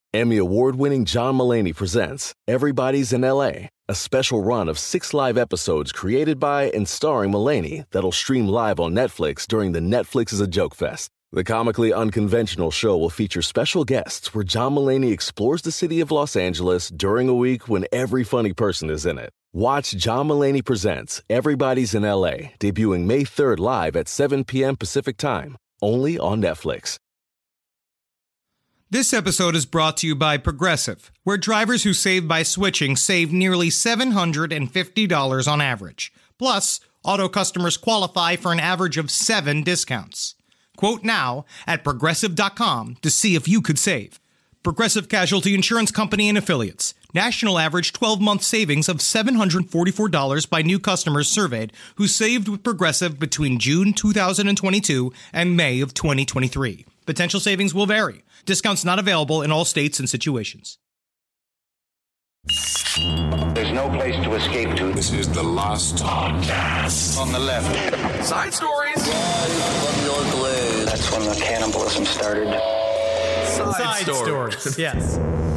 Emmy award-winning John Mulaney presents Everybody's in L.A., a special run of 6 live episodes created by and starring Mulaney that'll stream live on Netflix during the Netflix is a Joke Fest. The comically unconventional show will feature special guests where John Mulaney explores the city of Los Angeles during a week when every funny person is in it. Watch John Mulaney Presents Everybody's in L.A., debuting May 3rd live at 7 p.m. Pacific Time, only on Netflix. This episode is brought to you by Progressive, where drivers who save by switching save nearly $750 on average. Plus, auto customers qualify for an average of 7 discounts. Quote now at Progressive.com to see if you could save. Progressive Casualty Insurance Company and Affiliates. National average 12-month savings of $744 by new customers surveyed who saved with Progressive between June 2022 and May of 2023. Potential savings will vary. Discounts not available in all states and situations. There's no place to escape to. This is the last podcast. On the left. Side stories. That's when the cannibalism started. Side stories. Yes.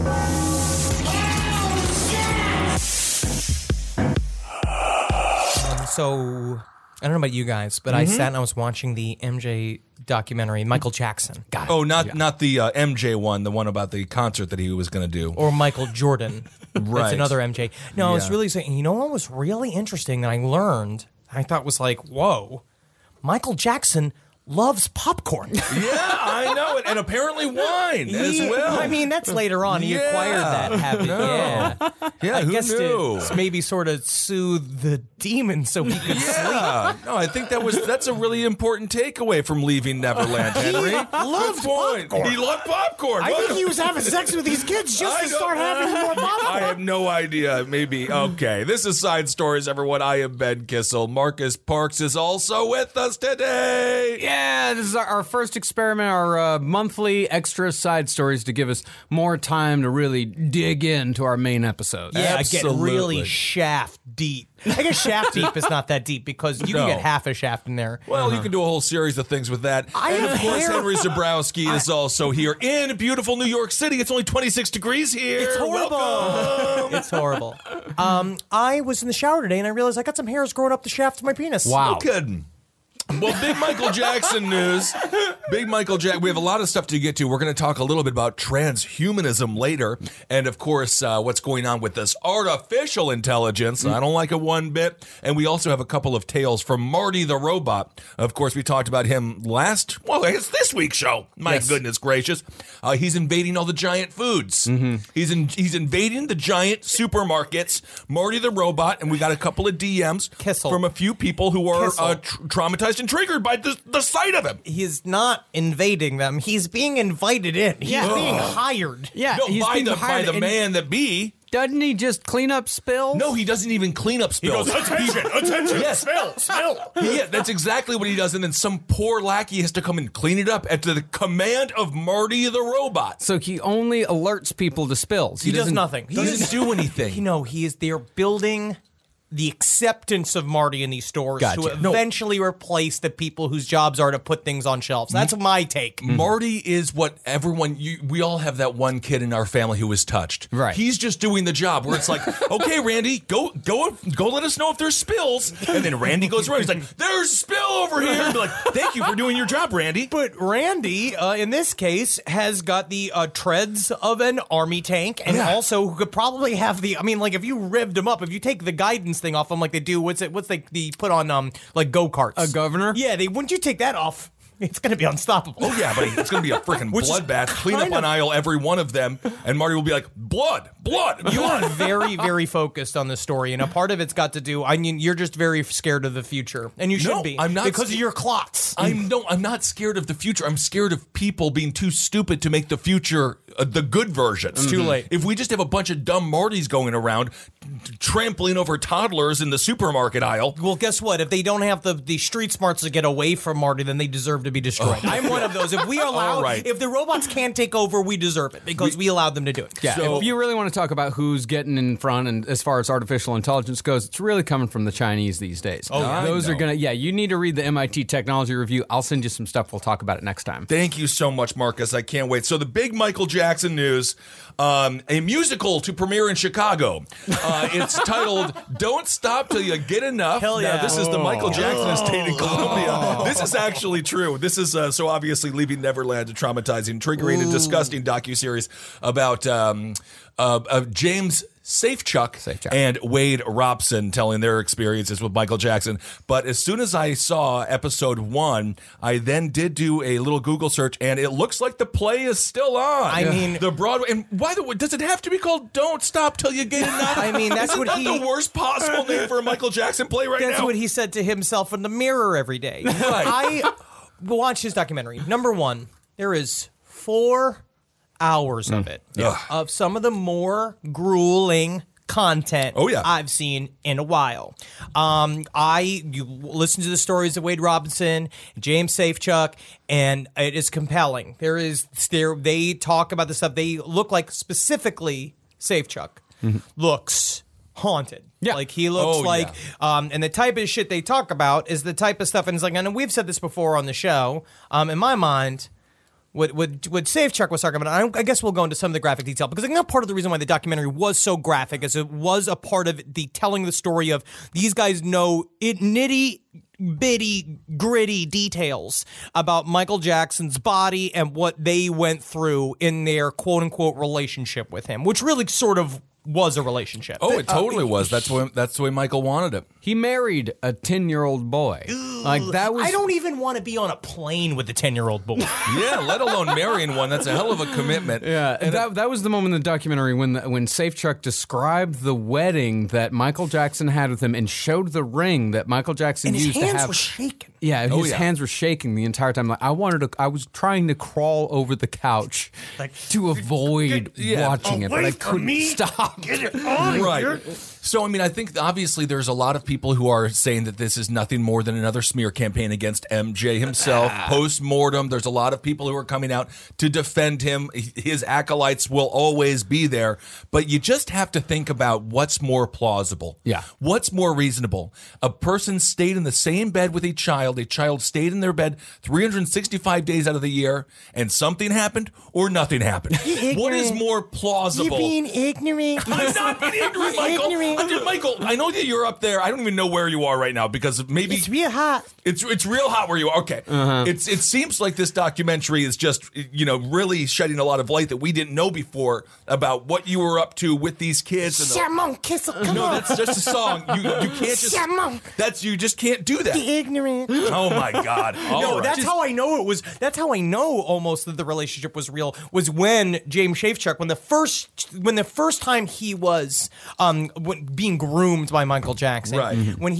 So, I don't know about you guys, but I sat and I was watching the MJ documentary, Michael Jackson. Not the MJ one, the one about the concert that he was going to do. Or Michael Jordan. Right. That's another MJ. No, I was really saying, you know what was really interesting that I learned, I thought was like, whoa, Michael Jackson loves popcorn. Yeah, I know it. And apparently wine as well. I mean, that's later on. He acquired that habit. Yeah, I who guess knew? to maybe sort of soothe the demon so he could sleep. No, I think that's a really important takeaway from Leaving Neverland, Henry. Loved popcorn. He loved popcorn. I think he was having sex with these kids just to start having more popcorn. I have no idea. Maybe. Okay. This is Side Stories, everyone. I am Ben Kissel. Marcus Parks is also with us today. Yeah, this is our first experiment, our monthly extra side stories to give us more time to really dig into our main episodes. Yeah, Absolutely. get really shaft deep. I guess shaft deep is not that deep because you can get half a shaft in there. Well, you can do a whole series of things with that. And of course, Henry Zabrowski is also here in beautiful New York City. It's only 26 degrees here. It's horrible. Welcome. It's horrible. I was in the shower today and I realized I got some hairs growing up the shaft of my penis. Wow. No kidding. Well, big Michael Jackson news. Big Michael Jackson. We have a lot of stuff to get to. We're going to talk a little bit about transhumanism later. And, of course, what's going on with this artificial intelligence. I don't like it one bit. And we also have a couple of tales from Marty the Robot. Of course, we talked about him it's this week's show. My goodness gracious. He's invading all the giant foods. He's invading the giant supermarkets. Marty the Robot. And we got a couple of DMs from a few people who are traumatized and triggered by the sight of him. He's not invading them. He's being invited in. He's being hired. Yeah, No, he's by being the hired, and man that be. doesn't he just clean up spills? No, he doesn't even clean up spills. He goes, attention, Yes. spill. Yeah, that's exactly what he does. And then some poor lackey has to come and clean it up at the command of Marty the Robot. So he only alerts people to spills. He does nothing. He doesn't do anything. They're building the acceptance of Marty in these stores to Gotcha. eventually replace the people whose jobs are to put things on shelves. That's my take. Marty is what we all have that one kid in our family who was touched. Right. He's just doing the job where it's like, okay, Randy, go let us know if there's spills. And then Randy goes around. He's like, there's a spill over here. And be like, thank you for doing your job, Randy. But Randy, in this case, has got the treads of an army tank and also could probably have if you revved him up, if you take the guidance thing off them like they do, what's they put on like go-karts. A governor? Yeah, wouldn't you take that off? It's going to be unstoppable. Oh, yeah, but it's going to be a freaking bloodbath. Clean up kind on of- aisle every one of them, and Marty will be like, blood. You are very, very focused on this story, and a part of it's got to do, you're just very scared of the future, and you should No, be. I'm not because of your clots. I'm not scared of the future. I'm scared of people being too stupid to make the future the good version. It's too late. If we just have a bunch of dumb Martys going around trampling over toddlers in the supermarket aisle. Well, guess what? If they don't have the street smarts to get away from Marty, then they deserve to be destroyed. I'm one of those. If we allow, if the robots can't take over, we deserve it because we allowed them to do it. Yeah, So- if you really want to talk about who's getting in front and as far as artificial intelligence goes, it's really coming from the Chinese these days. Oh, yeah. Those I are know. going to, you need to read the MIT Technology Review. I'll send you some stuff. We'll talk about it next time. Thank you so much, Marcus. I can't wait. So the big Michael Jackson Jackson news. A musical to premiere in Chicago. It's titled "Don't Stop Till You Get Enough." Hell yeah. Now, this is the Michael Jackson estate in Columbia. This is actually true. This is so obviously Leaving Neverland, a traumatizing, triggering, and disgusting docuseries about James Safechuck and Wade Robson telling their experiences with Michael Jackson. But as soon as I saw episode 1, I then did do a little Google search, and it looks like the play is still on. I mean, the Broadway. And by the way, does it have to be called "Don't Stop Till You Get Enough"? I mean, that's Isn't what that the worst possible name for a Michael Jackson play right That's now? what he said to himself in the mirror every day. Right. I watched his documentary. Number one, there is 4 hours of it of some of the more grueling content I've seen in a while. You listen to the stories of Wade Robinson, James Safechuck, and it is compelling. They talk about the stuff. They look like specifically Safechuck looks haunted. Yeah. Like he looks and the type of shit they talk about is the type of stuff, and it's like, and we've said this before on the show, in my mind, what Safechuck was talking about, I guess we'll go into some of the graphic detail, because I think part of the reason why the documentary was so graphic is it was a part of the telling the story of these guys know it nitty-bitty, gritty details about Michael Jackson's body and what they went through in their quote-unquote relationship with him, which really sort of was a relationship. Oh, it totally was. That's the way Michael wanted it. He married a 10-year-old boy. Like that was. I don't even want to be on a plane with a 10-year-old boy. Yeah, let alone marrying one. That's a hell of a commitment. Yeah, and that was the moment in the documentary when Safechuck described the wedding that Michael Jackson had with him and showed the ring that Michael Jackson used to have. His hands were shaking. Yeah, his hands were shaking the entire time. Like I was trying to crawl over the couch to avoid watching it, but I couldn't stop. Get it on right. So, I mean, I think obviously there's a lot of people who are saying that this is nothing more than another smear campaign against MJ himself. Post-mortem, there's a lot of people who are coming out to defend him. His acolytes will always be there. But you just have to think about what's more plausible. Yeah. What's more reasonable? A person stayed in the same bed with a child stayed in their bed 365 days out of the year, and something happened or nothing happened. What is more plausible? You're being ignorant. I'm not being ignorant, Michael. Michael, I know that you're up there. I don't even know where you are right now because maybe it's real hot. It's real hot where you are. Okay, it seems like this documentary is just really shedding a lot of light that we didn't know before about what you were up to with these kids. Come on. No, that's just a song. You can't just. You just can't do that. Be ignorant. Oh my God. That's how I know it was. That's how I know almost that the relationship was real. Was when James Safechuck, when the first time he was being groomed by Michael Jackson. Right. When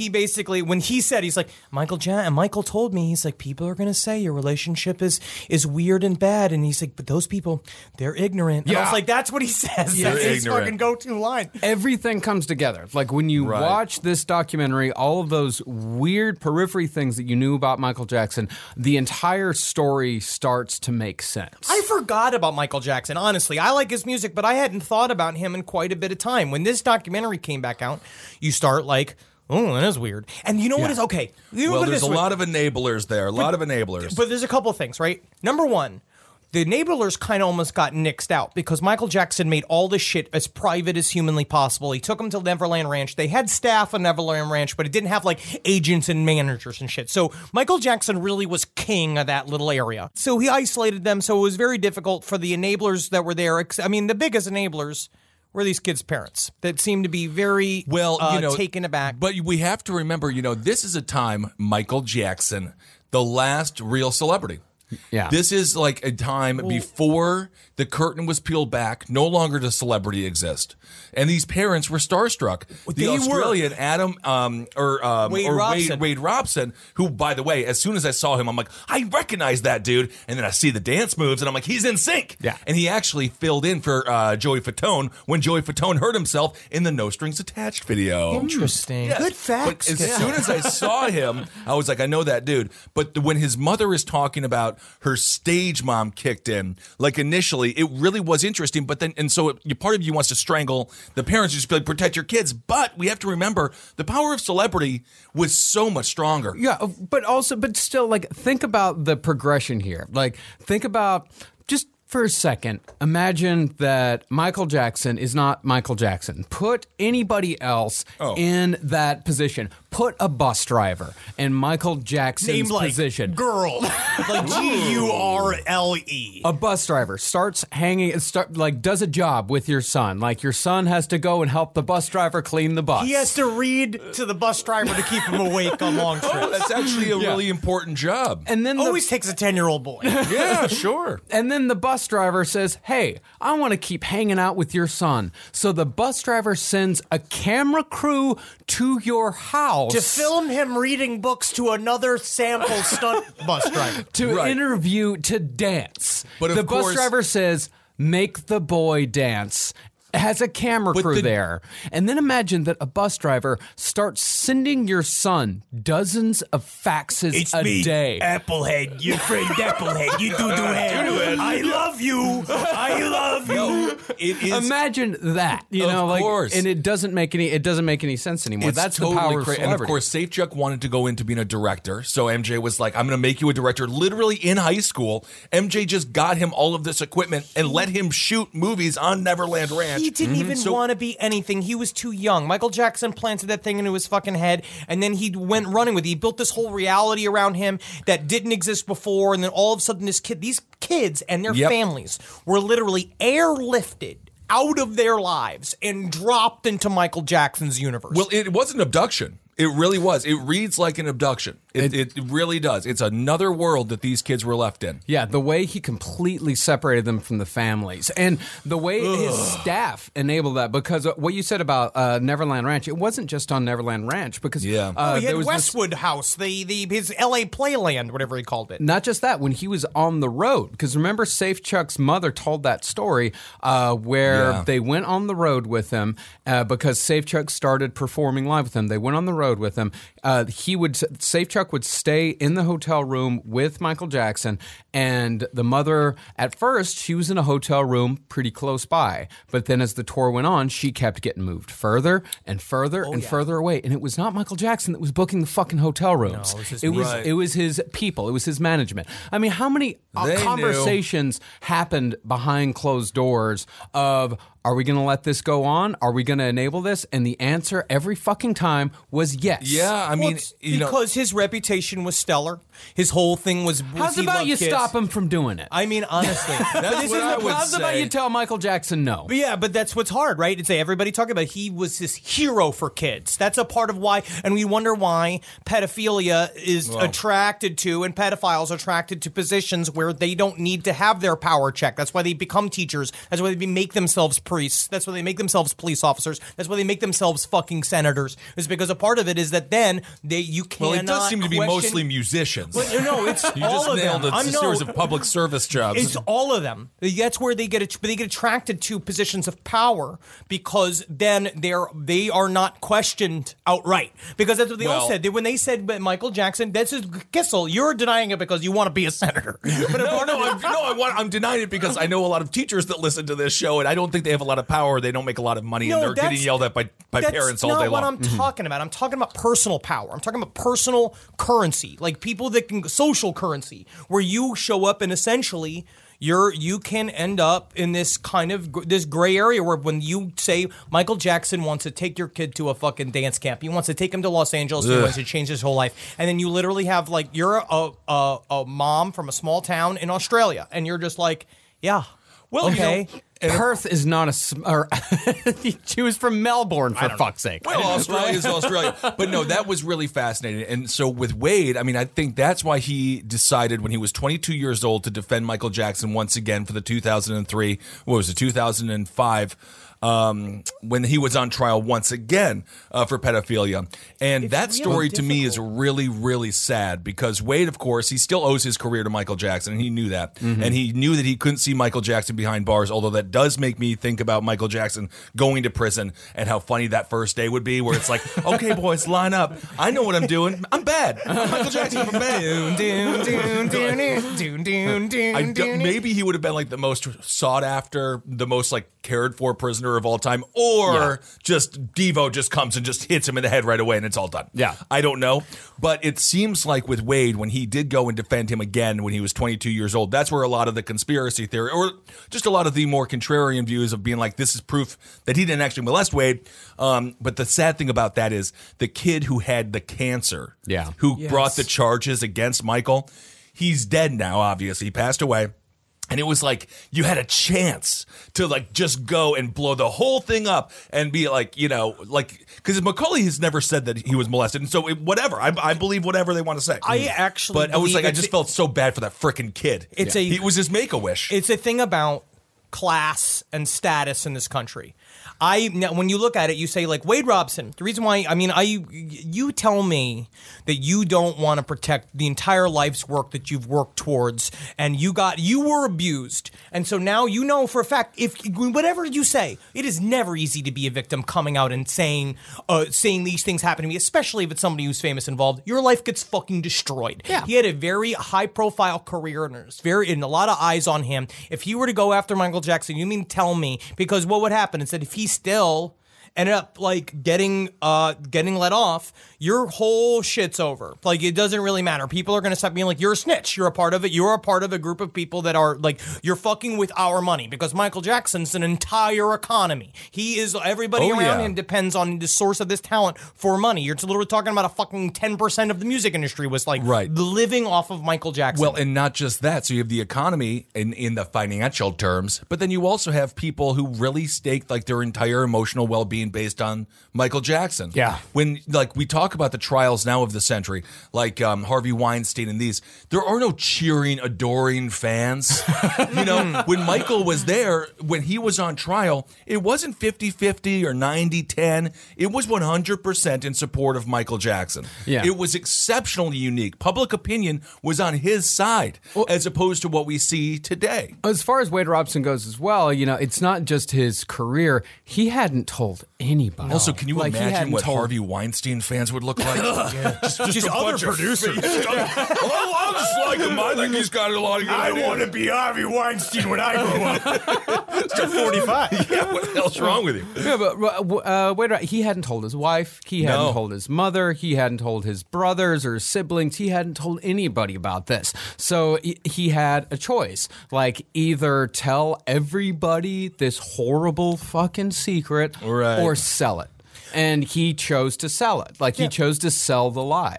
he said, he's like, Michael told me, he's like, people are going to say your relationship is weird and bad. And he's like, but those people, they're ignorant. And I was like, that's what he says. Yeah, that's his fucking go-to line. Everything comes together. Like when you watch this documentary, all of those weird periphery things that you knew about Michael Jackson, the entire story starts to make sense. I forgot about Michael Jackson, honestly. I like his music, but I hadn't thought about him in quite a bit of time. When this documentary came back out, you start like, oh, that is weird. And you know what is okay? There's a lot of enablers there. But there's a couple of things, right? Number one, the enablers kind of almost got nixed out because Michael Jackson made all this shit as private as humanly possible. He took them to Neverland Ranch. They had staff on Neverland Ranch, but it didn't have like agents and managers and shit. So Michael Jackson really was king of that little area. So he isolated them. So it was very difficult for the enablers that were there. I mean, the biggest enablers were these kids' parents that seemed to be very taken aback. But we have to remember, this is a time, Michael Jackson, the last real celebrity. Yeah. This is like a time before the curtain was peeled back. No longer does celebrity exist. And these parents were starstruck. The Australian Adam Wade Robson, who, by the way, as soon as I saw him, I'm like, I recognize that dude. And then I see the dance moves, and I'm like, he's in sync. Yeah. And he actually filled in for Joey Fatone when Joey Fatone hurt himself in the No Strings Attached video. Interesting. Yes. Good facts. But as soon as I saw him, I was like, I know that dude. But when his mother is talking about her stage mom kicked in, like initially, it really was interesting. But then, and so part of you wants to strangle the parents, just be like, protect your kids. But we have to remember the power of celebrity was so much stronger. Yeah, but still, like, think about the progression here. Like, think about just for a second, imagine that Michael Jackson is not Michael Jackson. Put anybody else in that position. Put a bus driver in Michael Jackson's position. Girl. Like G-U-R-L-E. A bus driver starts does a job with your son. Like your son has to go and help the bus driver clean the bus. He has to read to the bus driver to keep him awake on long trips. Oh, that's actually a really important job. And then always takes a 10-year-old boy. Yeah, sure. And then the bus driver says, hey, I want to keep hanging out with your son. So the bus driver sends a camera crew to your house to film him reading books to another sample stunt bus driver. To interview, to dance. But the bus driver says, make the boy dance. Has a camera crew there. And then imagine that a bus driver starts sending your son dozens of faxes a day. Applehead, your friend Applehead, you do head. I love you. I love you. It is. Imagine that, Of course. and it doesn't make any sense anymore. It's That's totally the power of crazy. celebrity. And of course, Safechuck wanted to go into being a director, so MJ was like, "I'm going to make you a director." Literally in high school, MJ just got him all of this equipment and let him shoot movies on Neverland Ranch. He didn't even want to be anything. He was too young. Michael Jackson planted that thing into his fucking head, and then he went running with it. He built this whole reality around him that didn't exist before, and then all of a sudden, these kids and their families were literally airlifted out of their lives and dropped into Michael Jackson's universe. Well, it was an abduction. It really was. It reads like an abduction. It really does. It's another world that these kids were left in. Yeah, the way he completely separated them from the families and the way his staff enabled that. Because what you said about Neverland Ranch, it wasn't just on Neverland Ranch. Because he had Westwood House, his L.A. Playland, whatever he called it. Not just that, when he was on the road. Because remember, Safechuck's mother told that story where they went on the road with him because Safechuck started performing live with him. They went on the road with him. Safechuck would stay in the hotel room with Michael Jackson, and the mother, at first, she was in a hotel room pretty close by, but then as the tour went on, she kept getting moved further and further further away, and it was not Michael Jackson that was booking the fucking hotel rooms. No, it was his people, it was his management. I mean, how many conversations happened behind closed doors of, are we going to let this go on? Are we going to enable this? And the answer every fucking time was yes. Yeah, I mean, because his reputation was stellar. His whole thing was how's about you stop him from doing it? I mean, honestly. That's what I would say. How's about you tell Michael Jackson no? But yeah, but that's what's hard, right? It's everybody talking about he was this hero for kids. That's a part of why, and we wonder why pedophilia is attracted to, and pedophiles are attracted to positions where they don't need to have their power checked. That's why they become teachers. That's why they make themselves priests. That's why they make themselves police officers. That's why they make themselves fucking senators. Is because a part of it is that then you cannot. Well, it does seem to be mostly musicians. Well, no, it's you all just of nailed them. a series of public service jobs. It's all of them. That's where they get attracted to positions of power because then they are not questioned outright. Because that's what they all said. When they said Michael Jackson, this is Kissel. You're denying it because you want to be a senator. But I'm denying it because I know a lot of teachers that listen to this show, and I don't think they have a lot of power. They don't make a lot of money, and they're getting yelled at by parents all day long. That's not what I'm talking about. I'm talking about personal power. I'm talking about personal currency, like people that can social currency, where you show up and essentially you can end up in this kind of this gray area where when you say Michael Jackson wants to take your kid to a fucking dance camp, he wants to take him to Los Angeles, he wants to change his whole life, and then you literally have like you're a mom from a small town in Australia, and you're just like, yeah, well, okay. Perth is not she was from Melbourne, for fuck's sake. Well, Australia's Australia. But no, that was really fascinating. And so with Wade, I mean, I think that's why he decided when he was 22 years old to defend Michael Jackson once again for the 2005 when he was on trial once again for pedophilia. And that story to me is really, really sad because Wade, of course, he still owes his career to Michael Jackson, and he knew that. Mm-hmm. And he knew that he couldn't see Michael Jackson behind bars, although that that does make me think about Michael Jackson going to prison and how funny that first day would be, where it's like, okay, boys, line up. I know what I'm doing. I'm bad. Michael Jackson, I'm bad. Maybe he would have been like the most sought after, the most like cared for prisoner of all time, or just Devo just comes and just hits him in the head right away and it's all done. Yeah. I don't know. But it seems like with Wade, when he did go and defend him again when he was 22 years old, that's where a lot of the conspiracy theory, or just a lot of the more contrarian views of being like, this is proof that he didn't actually molest Wade. But the sad thing about that is the kid who had the cancer, who brought the charges against Michael, he's dead now, obviously. He passed away. And it was like you had a chance to like just go and blow the whole thing up and be like, you know, like, because Macaulay has never said that he was molested. And so whatever, I believe whatever they want to say. But I was like, I just felt so bad for that freaking kid. It was his Make-A-Wish. It's a thing about class and status in this country. When you look at it, you say like Wade Robson. The reason why, you tell me that you don't want to protect the entire life's work that you've worked towards, and you were abused, and so now you know for a fact if whatever you say, it is never easy to be a victim coming out and saying these things happen to me, especially if it's somebody who's famous involved. Your life gets fucking destroyed. Yeah. He had a very high profile career and there's a lot of eyes on him. If he were to go after Michael Jackson, you mean tell me? Because what would happen is that if he still ended up like getting let off, your whole shit's over. Like, it doesn't really matter. People are going to stop being like, you're a snitch. You're a part of it. You're a part of a group of people that are like, you're fucking with our money, because Michael Jackson's an entire economy. He is, everybody around him depends on the source of this talent for money. You're literally talking about a fucking 10% of the music industry was like living off of Michael Jackson. Well, and not just that. So you have the economy in the financial terms, but then you also have people who really staked like their entire emotional well-being based on Michael Jackson. Yeah. When like we talk about the trials now of the century, like Harvey Weinstein and these, there are no cheering, adoring fans. You know, when Michael was there, when he was on trial, it wasn't 50-50 or 90-10. It was 100% in support of Michael Jackson. Yeah. It was exceptionally unique. Public opinion was on his side, as opposed to what we see today. As far as Wade Robson goes as well, you know, it's not just his career. He hadn't told anybody. Also, can you imagine what Harvey Weinstein fans would look like? Just a other producers. I just like him. I think he's got a lot of good ideas. I want to be Harvey Weinstein when I grow up. Still 45. Yeah, what the hell's wrong with you? Yeah, but Wade, he hadn't told his wife. He hadn't told his mother. He hadn't told his brothers or siblings. He hadn't told anybody about this. So he had a choice. Like, either tell everybody this horrible fucking secret or sell it. And he chose to sell it. Like, he chose to sell the lie.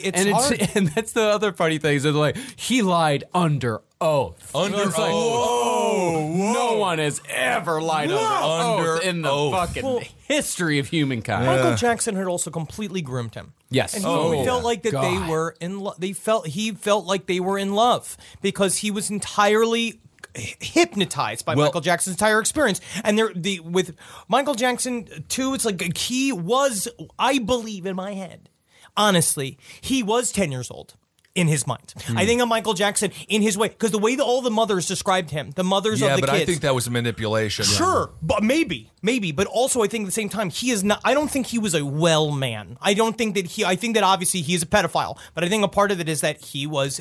And that's the other funny thing is that, like, he lied under oath. Under oath. Like, whoa. No one has ever lied under oath in the fucking history of humankind. Michael Jackson had also completely groomed him. Yes. And he felt like that they were in love. He felt like they were in love because he was entirely hypnotized by Michael Jackson's entire experience. And with Michael Jackson too, it's like he was, I believe in my head, honestly, he was 10 years old in his mind. I think of Michael Jackson in his way, because the way that all the mothers described him, the mothers of the kids. Yeah, but I think that was manipulation. Sure, but maybe. But also I think at the same time, he is not, I don't think he was a well man. I think that obviously he is a pedophile, but I think a part of it is that he was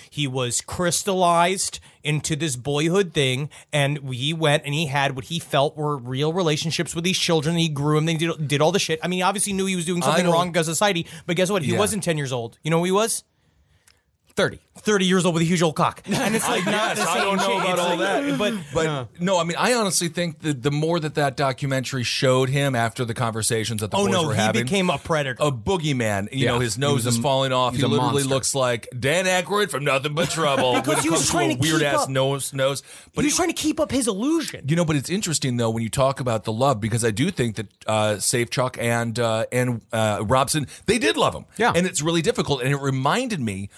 crystallized into this boyhood thing, and he went and he had what he felt were real relationships with these children. He grew them, they did all the shit. I mean, he obviously knew he was doing something wrong because of society, but guess what? He wasn't 10 years old. You know who he was? 30 years old with a huge old cock. And it's like, not the same. I don't know about all that. But no, I mean, I honestly think that the more that documentary showed him after the conversations that the boys were having. He became a predator. A boogeyman. You know, his nose is falling off. He literally looks like Dan Aykroyd from Nothing But Trouble. Because he was trying to weird ass nose. But he was trying to keep up his illusion. You know, but it's interesting though when you talk about the love, because I do think that Safe Chuck and Robson, they did love him. Yeah. And it's really difficult. And it reminded me of when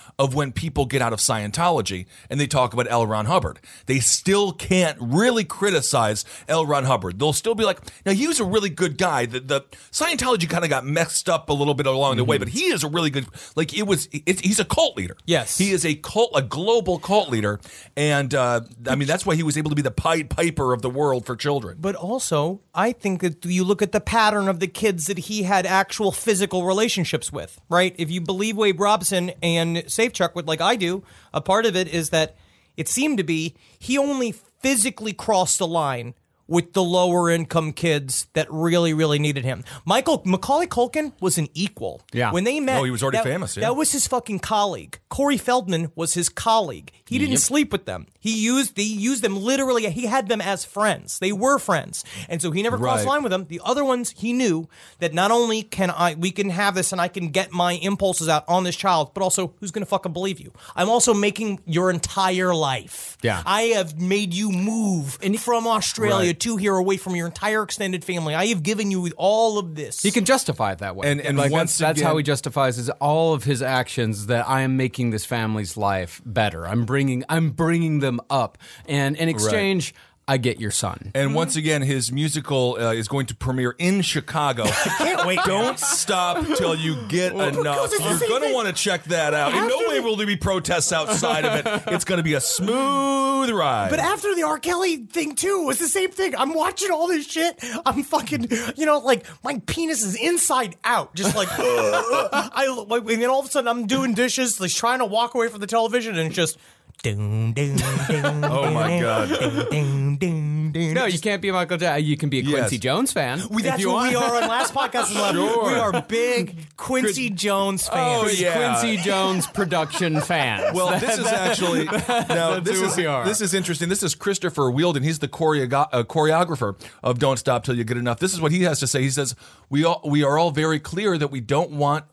when people get out of Scientology and they talk about L. Ron Hubbard. They still can't really criticize L. Ron Hubbard. They'll still be like, now he was a really good guy. The Scientology kind of got messed up a little bit along the way, but he is a really good, like he's a cult leader. Yes. He is a global cult leader. And I mean, that's why he was able to be the Pied Piper of the world for children. But also, I think that you look at the pattern of the kids that he had actual physical relationships with, right? If you believe Wade Robson and Safechuck, like I do, a part of it is that it seemed to be he only physically crossed the line with the lower income kids that really, really needed him. Macaulay Culkin was an equal. Yeah. When they met. Oh, he was already famous. Yeah. That was his fucking colleague. Corey Feldman was his colleague. He didn't sleep with them. He used them literally. He had them as friends. They were friends. And so he never crossed the line with them. The other ones, he knew that not only we can have this and I can get my impulses out on this child, but also who's going to fucking believe you? I'm also making your entire life. Yeah. I have made you move from Australia to here away from your entire extended family. I have given you all of this. He can justify it that way. And like once that's again, how he justifies all of his actions, that I am making this family's life better. I'm bringing them up. And in exchange, I get your son. And once again, his musical is going to premiere in Chicago. I can't wait. Don't stop till you get enough. You're going to want to check that out. In no way will there be protests outside of it. It's going to be a smooth ride. But after the R. Kelly thing, too, it's the same thing. I'm watching all this shit. I'm fucking, like, my penis is inside out. Just like, and then all of a sudden I'm doing dishes, like, trying to walk away from the television, and it's just... Oh my God. No, you can't be a Michael Jackson. You can be a Quincy Jones fan. That's what we are on last podcast. Sure. We are big Quincy Jones fans. Oh, yeah. Quincy Jones production fans. Well, this is actually this is interesting. This is Christopher Wheeldon. He's the choreographer of Don't Stop Till You Get Enough. This is what he has to say. He says, we are all very clear that we don't want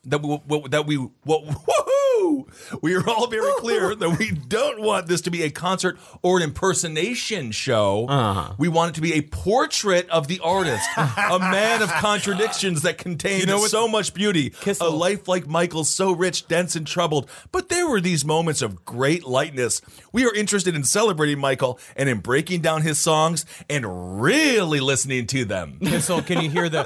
we are all very clear that we don't want this to be a concert or an impersonation show. Uh-huh. We want it to be a portrait of the artist, a man of contradictions that contains so much beauty, a life like Michael's, so rich, dense, and troubled. But there were these moments of great lightness. We are interested in celebrating Michael and in breaking down his songs and really listening to them. Kissel, can you hear the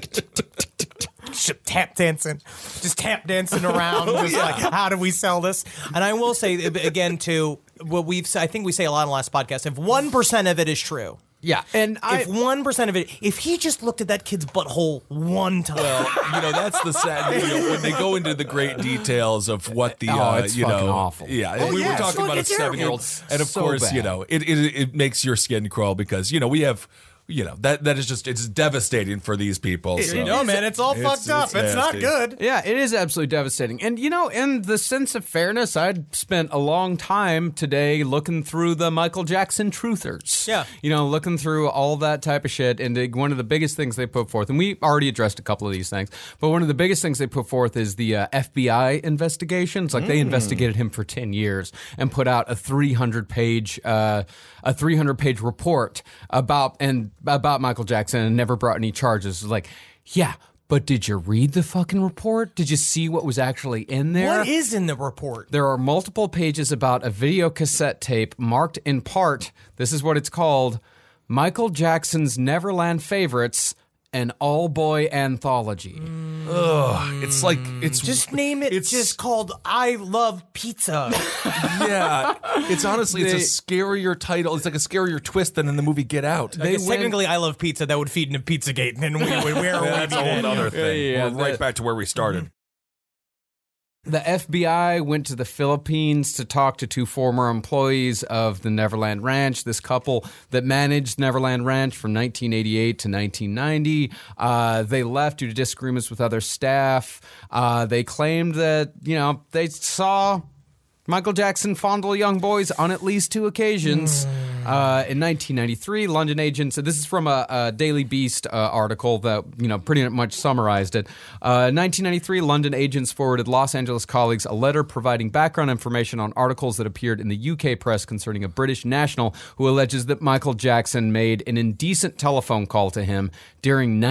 tap dancing, just tap dancing around, like, how do we sell this? And I will say again, too, what I think we say a lot on the last podcast, if 1% of it is true. Yeah, and if 1% of it, if he just looked at that kid's butthole one time, well, that's the sad. When they go into the great details of what the, it's fucking awful. Yeah, we were talking about a 7-year-old, and of course, bad. It makes your skin crawl because we have. That is just, it's devastating for these people. Man, it's all fucked up. It's not good. Yeah, it is absolutely devastating. And, in the sense of fairness, I'd spent a long time today looking through the Michael Jackson truthers. Yeah. Looking through all that type of shit. And one of the biggest things they put forth, and we already addressed a couple of these things, but one of the biggest things they put forth is the FBI investigations. Like, they investigated him for 10 years and put out a 300-page report about Michael Jackson and never brought any charges. Like, yeah, but did you read the fucking report? Did you see what was actually in there? What is in the report? There are multiple pages about a video cassette tape marked in part, this is what it's called, Michael Jackson's Neverland Favorites, an all-boy anthology. It's like, it's just name it. It's just called I Love Pizza. Yeah, it's honestly it's a scarier title. It's like a scarier twist than in the movie Get Out. Technically, I Love Pizza. That would feed into Pizzagate, and then that's a whole other thing. Yeah, we're right back to where we started. The FBI went to the Philippines to talk to 2 former employees of the Neverland Ranch, this couple that managed Neverland Ranch from 1988 to 1990. They left due to disagreements with other staff. They claimed that, they saw Michael Jackson fondle young boys on at least 2 occasions. In 1993, London agents, this is from a Daily Beast article that, pretty much summarized it. 1993, London agents forwarded Los Angeles colleagues a letter providing background information on articles that appeared in the UK press concerning a British national who alleges that Michael Jackson made an indecent telephone call to him during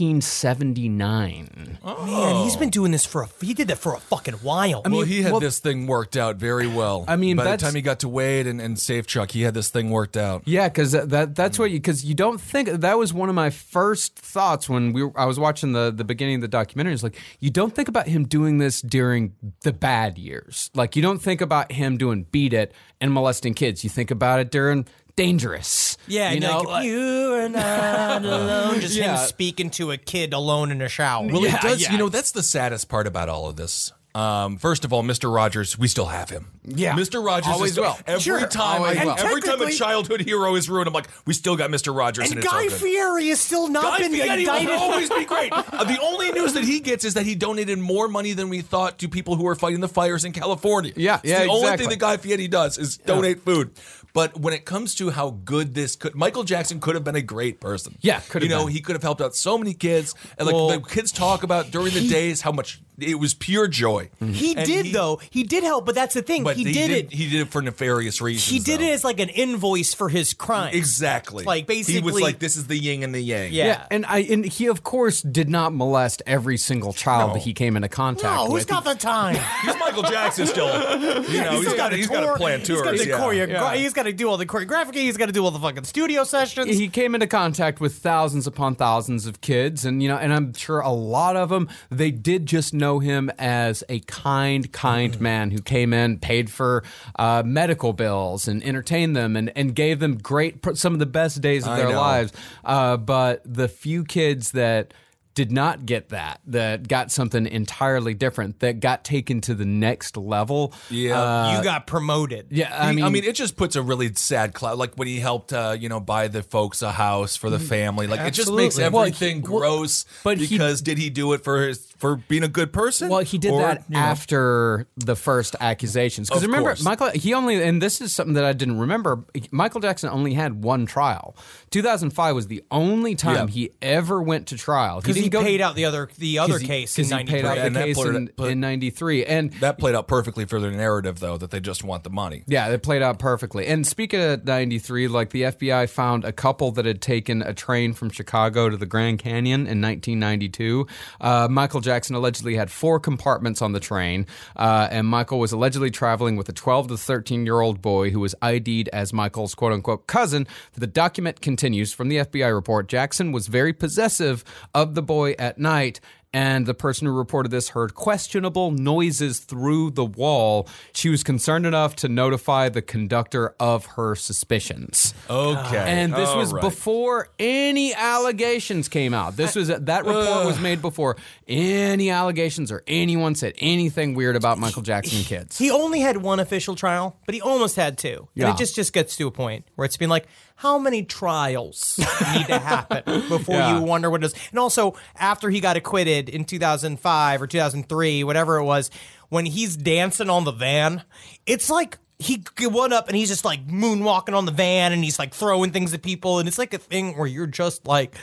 1979. Man, he's been doing this he did that for a fucking while. I mean, he had this thing worked out very well. I mean, by the time he got to Wade and Safechuck, he had this thing worked out. Yeah, because that's what because you don't think that was one of my first thoughts when I was watching the beginning of the documentary. It's like you don't think about him doing this during the bad years. Like you don't think about him doing Beat It and molesting kids. You think about it during Dangerous. Yeah, you're not alone. Just him speaking to a kid alone in a shower. Well, it does. That's the saddest part about all of this. First of all, Mr. Rogers, we still have him. Yeah, Mr. Rogers always will. Every time a childhood hero is ruined, I'm like, we still got Mr. Rogers, and it's Guy all good. Fieri has still not been indicted. Guy will always be great. The only news that he gets is that he donated more money than we thought to people who are fighting the fires in California. Yeah, the only thing that Guy Fieri does is donate food. But when it comes to how good this could, Michael Jackson could have been a great person. Yeah, could have been. He could have helped out so many kids. And the kids talk about during the days how much it was pure joy. He did help, but that's the thing. But he did it for nefarious reasons. He did it as like an invoice for his crime. Exactly. Like basically, he was like, this is the yin and the yang. Yeah. And he of course did not molest every single child that he came into contact with. No, who's got the time? He's Michael Jackson still. He's got to plan tours. He's got to do all the choreography. He's got to do all the fucking studio sessions. He came into contact with thousands upon thousands of kids, and and I'm sure a lot of them, they did just know him as a kind man who came in, paid for medical bills and entertained them and gave them some of the best days of their lives. But the few kids that did not get that got something entirely different, that got taken to the next level. Yeah. You got promoted. Yeah, I mean, it just puts a really sad cloud. Like when he helped, buy the folks a house for the family. Like absolutely. It just makes everything gross. But did he do it for being a good person? Well, he did that after the first accusations. Because remember, Michael, and this is something that I didn't remember, Michael Jackson only had one trial. 2005 was the only time he ever went to trial. He paid out the other case in 93. He paid out the case in 93. And that played out perfectly for their narrative, though, that they just want the money. Yeah, it played out perfectly. And speaking of 93, like the FBI found a couple that had taken a train from Chicago to the Grand Canyon in 1992. Michael Jackson allegedly had 4 compartments on the train, and Michael was allegedly traveling with a 12 to 13-year-old boy who was ID'd as Michael's quote-unquote cousin. The document continues from the FBI report. Jackson was very possessive of the boy at night, and the person who reported this heard questionable noises through the wall. She was concerned enough to notify the conductor of her suspicions. Okay. And this was before any allegations came out. That report was made before any allegations or anyone said anything weird about Michael Jackson and kids. He only had one official trial, but he almost had 2. Yeah. And it just gets to a point where it's been like, how many trials need to happen before you wonder what it is? And also, after he got acquitted in 2005 or 2003, whatever it was, when he's dancing on the van, it's like he went up and he's just like moonwalking on the van and he's like throwing things at people. And it's like a thing where you're just like,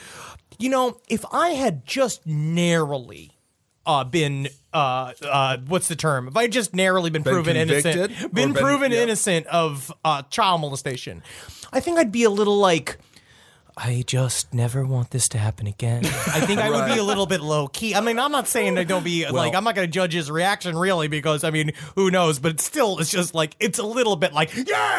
if I had just narrowly been what's the term? If I had just narrowly been proven convicted, innocent of child molestation, I think I'd be a little like, I just never want this to happen again. I think I would be a little bit low key. I mean, I'm not saying I don't be like, I'm not going to judge his reaction really, because I mean, who knows? But it's just like, it's a little bit like,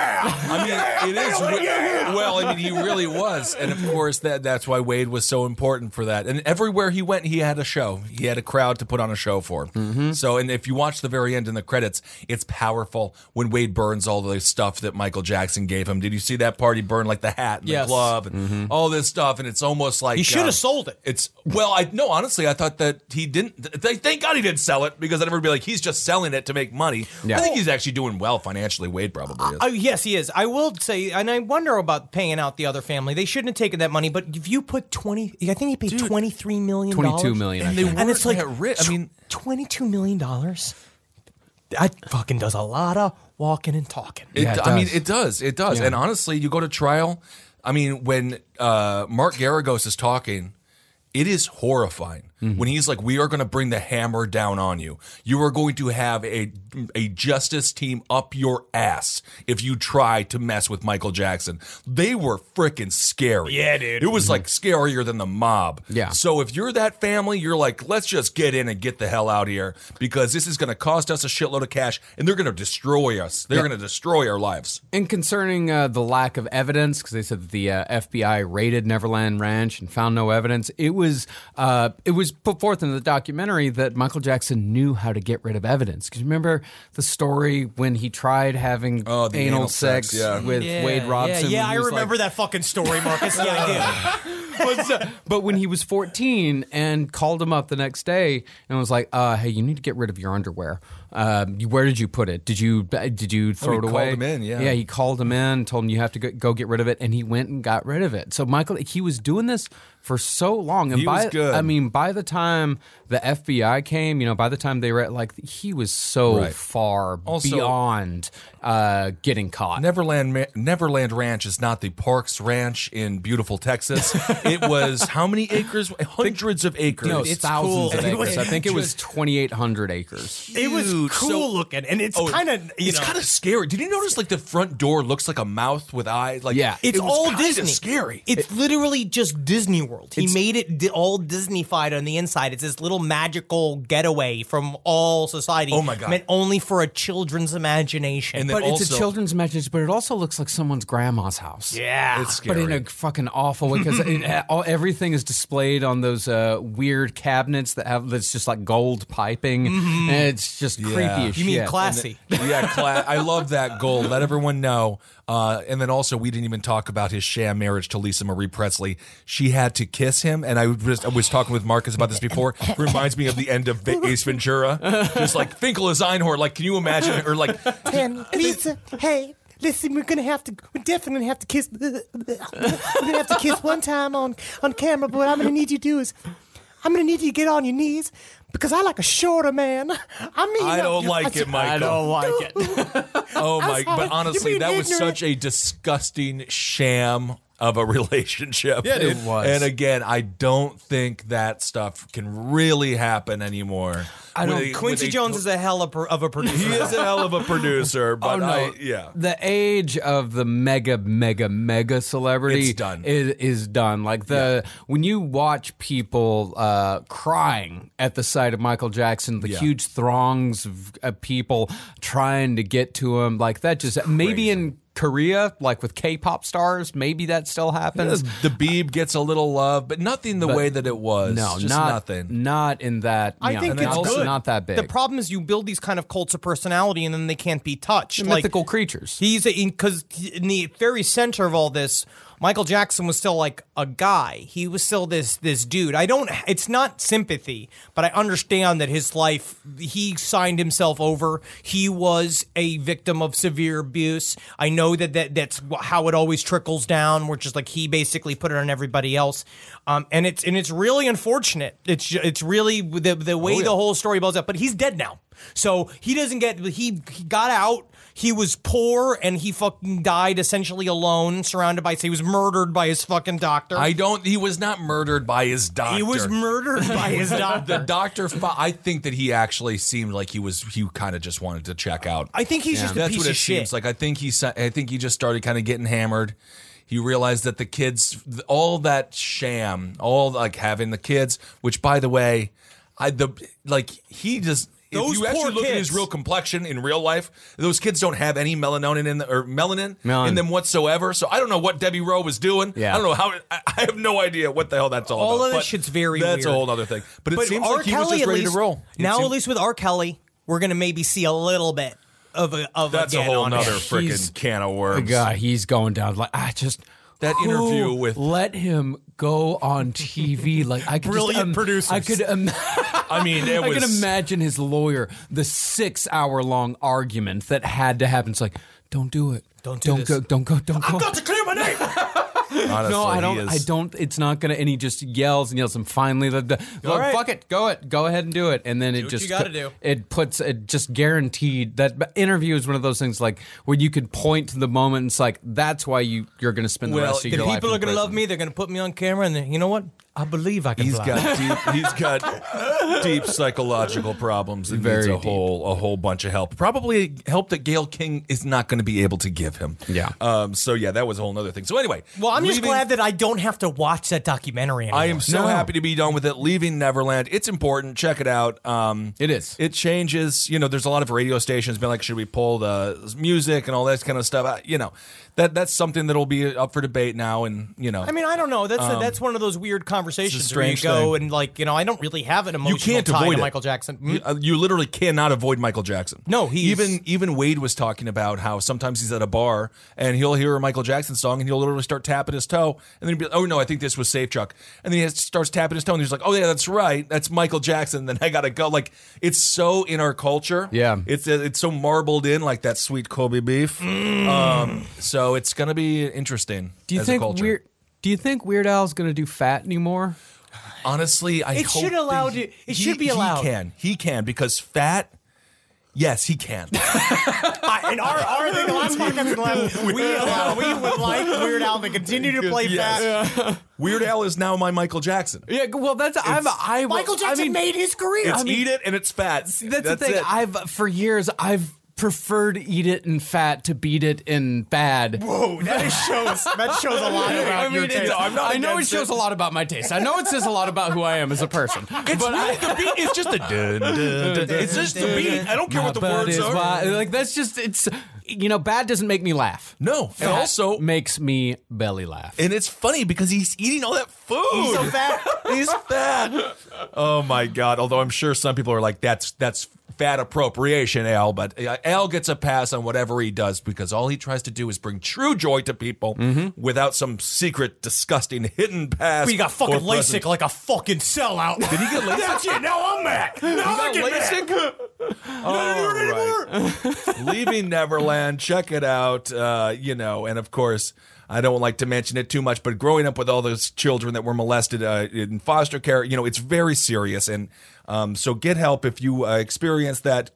I mean, it is. Well, I mean, he really was. And of course, that's why Wade was so important for that. And everywhere he went, he had a show. He had a crowd to put on a show for. Mm-hmm. So, and if you watch the very end in the credits, it's powerful when Wade burns all the stuff that Michael Jackson gave him. Did you see that part? He burned like the hat and the glove and all this stuff, and it's almost like he should have sold it. Honestly, I thought that he didn't. Thank God he didn't sell it, because then everybody would be like, he's just selling it to make money. Yeah. I think he's actually doing well financially. Wade probably is. Yes, he is. I will say, and I wonder about paying out the other family. They shouldn't have taken that money, but if you put I think he paid $23 million. $22 million. And they weren't and it's like that rich. I mean, $22 million. That fucking does a lot of walking and talking. I mean, it does. It does. Yeah. And honestly, you go to trial. I mean, when Mark Garagos is talking, it is horrifying. When he's like, we are going to bring the hammer down on you. You are going to have a justice team up your ass if you try to mess with Michael Jackson. They were freaking scary. Yeah, dude. It was like scarier than the mob. Yeah. So if you're that family, you're like, let's just get in and get the hell out of here because this is going to cost us a shitload of cash and they're going to destroy us. They're going to destroy our lives. And concerning the lack of evidence, because they said that the FBI raided Neverland Ranch and found no evidence, it was put forth in the documentary that Michael Jackson knew how to get rid of evidence. Because remember the story when he tried having anal sex with Wade Robson? Yeah, I remember that fucking story, Marcus. Yeah, I do. But when he was 14 and called him up the next day and was like, hey, you need to get rid of your underwear. Where did you put it? Did you throw it away? Called him in, Yeah, he called him in, told him you have to go get rid of it, and he went and got rid of it. So Michael, he was doing this for so long. And he was good. I mean, by the time the FBI came, by the time they were like, he was so far beyond getting caught. Neverland Ranch is not the Parks Ranch in beautiful Texas. It was how many acres? Hundreds of acres. No, It's thousands cool. of acres. I think it was 2,800 acres. It was cool looking, and it's kind of it's kind of scary. Did you notice like the front door looks like a mouth with eyes? Like Yeah. It's it was all kinda Disney. Scary. It's literally just Disney World. He made it all Disney-fied on the inside. It's this little magical getaway from all society. Oh my God. Meant only for a children's imagination. And then But it's also- a children's imagination, but it also looks like someone's grandma's house. yeah. It's scary. But in a fucking awful way because everything is displayed on those weird cabinets that's just like gold piping, and it's just creepy as you shit. mean classy. I love that goal. Let everyone know. And then also, we didn't even talk about his sham marriage to Lisa Marie Presley. She had to kiss him, and I was talking with Marcus about this before. It reminds me of the end of Ace Ventura, just like Finkel is Einhorn. Like, can you imagine? Or like, And Lisa, hey, listen, we're definitely gonna have to kiss. We're gonna have to kiss one time on camera. But what I'm gonna need you to do is, I'm gonna need you to get on your knees because I like a shorter man. I don't like it, Michael. I don't like it. Oh my! sorry. But honestly, You're that being was ignorant. such a disgusting sham of a relationship. Yeah, it was. And again, I don't think that stuff can really happen anymore. Quincy Jones is a hell of a producer. He is a hell of a producer, but The age of the mega celebrity It's done. is done. Like when you watch people crying at the sight of Michael Jackson, the huge throngs of people trying to get to him, like that just maybe in Korea, like with K-pop stars, maybe that still happens. The Beeb gets a little love, but nothing the way that it was. No, just not nothing. Not in that. I think and it's also good. not that big. The problem is you build these kind of cults of personality and then they can't be touched. They're mythical creatures. Because in the very center of all this, Michael Jackson was still like a guy. He was still this dude. It's not sympathy, but I understand that his life, he signed himself over. He was a victim of severe abuse. I know that's how it always trickles down, where just like he basically put it on everybody else. And it's really unfortunate. It's really the way the whole story builds up, but he's dead now. So he got out. He was poor and he fucking died essentially alone, surrounded by, he was murdered by his fucking doctor. He was not murdered by his doctor. He was murdered by his doctor. The doctor, I think that he actually seemed like he kind of just wanted to check out. I think he's just a That's piece what of it shit. seems like. I think he just started kind of getting hammered. He realized that the kids, all that sham, all like having the kids, which by the way, he just. Those if you actually poor look at his kids. real complexion in real life, those kids don't have any melanin in them whatsoever. So I don't know what Debbie Rowe was doing. Yeah. I don't know how. I have no idea what the hell that's all about. All of But this shit's very That's weird. a whole other thing. But it seems R. like he was Kelly, just at ready least, to roll. Now, at least with R. Kelly, we're going to maybe see a little bit of That's a again whole on nother him. freaking can of worms. God, he's going down. Like That interview with- let him go on TV. Like I could Brilliant producers. I could. I mean, it I was. could imagine his lawyer, the 6-hour-long argument that had to happen. It's like, don't do it. Don't do this. Don't go. I've got to clear my name. Honestly, No, I don't. It's not gonna. And he just yells and yells, and finally, look, right. fuck it, go ahead and do it. And then it what just you gotta do. It just guaranteed that interview is one of those things like where you could point to the moment. And it's like that's why you're gonna spend the rest of The your life. people are in going to love prison. me. They're going to put me on camera, and you know what? I believe I can He's fly. got deep psychological problems and Very needs a deep. whole bunch of help. Probably help that Gayle King is not going to be able to give him. Yeah. So yeah, that was a whole other thing. So anyway, Well, I'm just leaving- glad that I don't have to watch that documentary anymore. I am so happy to be done with it. Leaving Neverland. It's important. Check it out. It is. It changes. There's a lot of radio stations been like, should we pull the music and all that kind of stuff? That's something that'll be up for debate now. And I mean, I don't know. That's one of those weird conversations it's a where you strange go thing. and I don't really have an emotional can't tie avoid to it. Michael Jackson. you literally cannot avoid Michael Jackson. No, even Wade was talking about how sometimes he's at a bar and he'll hear a Michael Jackson song and he'll literally start tapping his toe and then he'll be like, oh no, I think this was Safe Chuck, and then he starts tapping his toe and he's like, oh yeah, that's right, that's Michael Jackson. Then I gotta go. Like, it's so in our culture. Yeah. it's so marbled in like that sweet Kobe beef. So it's gonna be interesting. Do you as a think culture. Do you think Weird Al's gonna do Fat anymore? Honestly, I It hope should allow that it- it should be allowed. He can because Fat. Yes, he can. In our thing, the last podcast left, we would like Weird Al to continue to play Fat. Weird Al is now my Michael Jackson. Yeah, well, Michael Jackson made his career. It's Eat It and it's Fat. That's the thing. For years, I've preferred Eat It in Fat to Beat It in Bad. Whoa, that shows a lot about your taste. I know it shows a lot about my taste. I know it says a lot about who I am as a person. The beat is just a dun, dun, dun, dun. It's just the beat. I don't care what the words are. Like, that's just, it's, Bad doesn't make me laugh. No, and Fat also makes me belly laugh. and it's funny because he's eating all that food. He's so fat. He's fat. Oh my god! Although I'm sure some people are like, that's fat appropriation, Al. But Al gets a pass on whatever he does because all he tries to do is bring true joy to people without some secret, disgusting, hidden past. We got fucking or present. LASIK like a fucking sellout. Did he get LASIK? That's it. Now I'm back. Now I get LASIK? All right. Leaving Neverland. Check it out. And of course, I don't like to mention it too much, but growing up with all those children that were molested in foster care, it's very serious. And so get help if you experience that.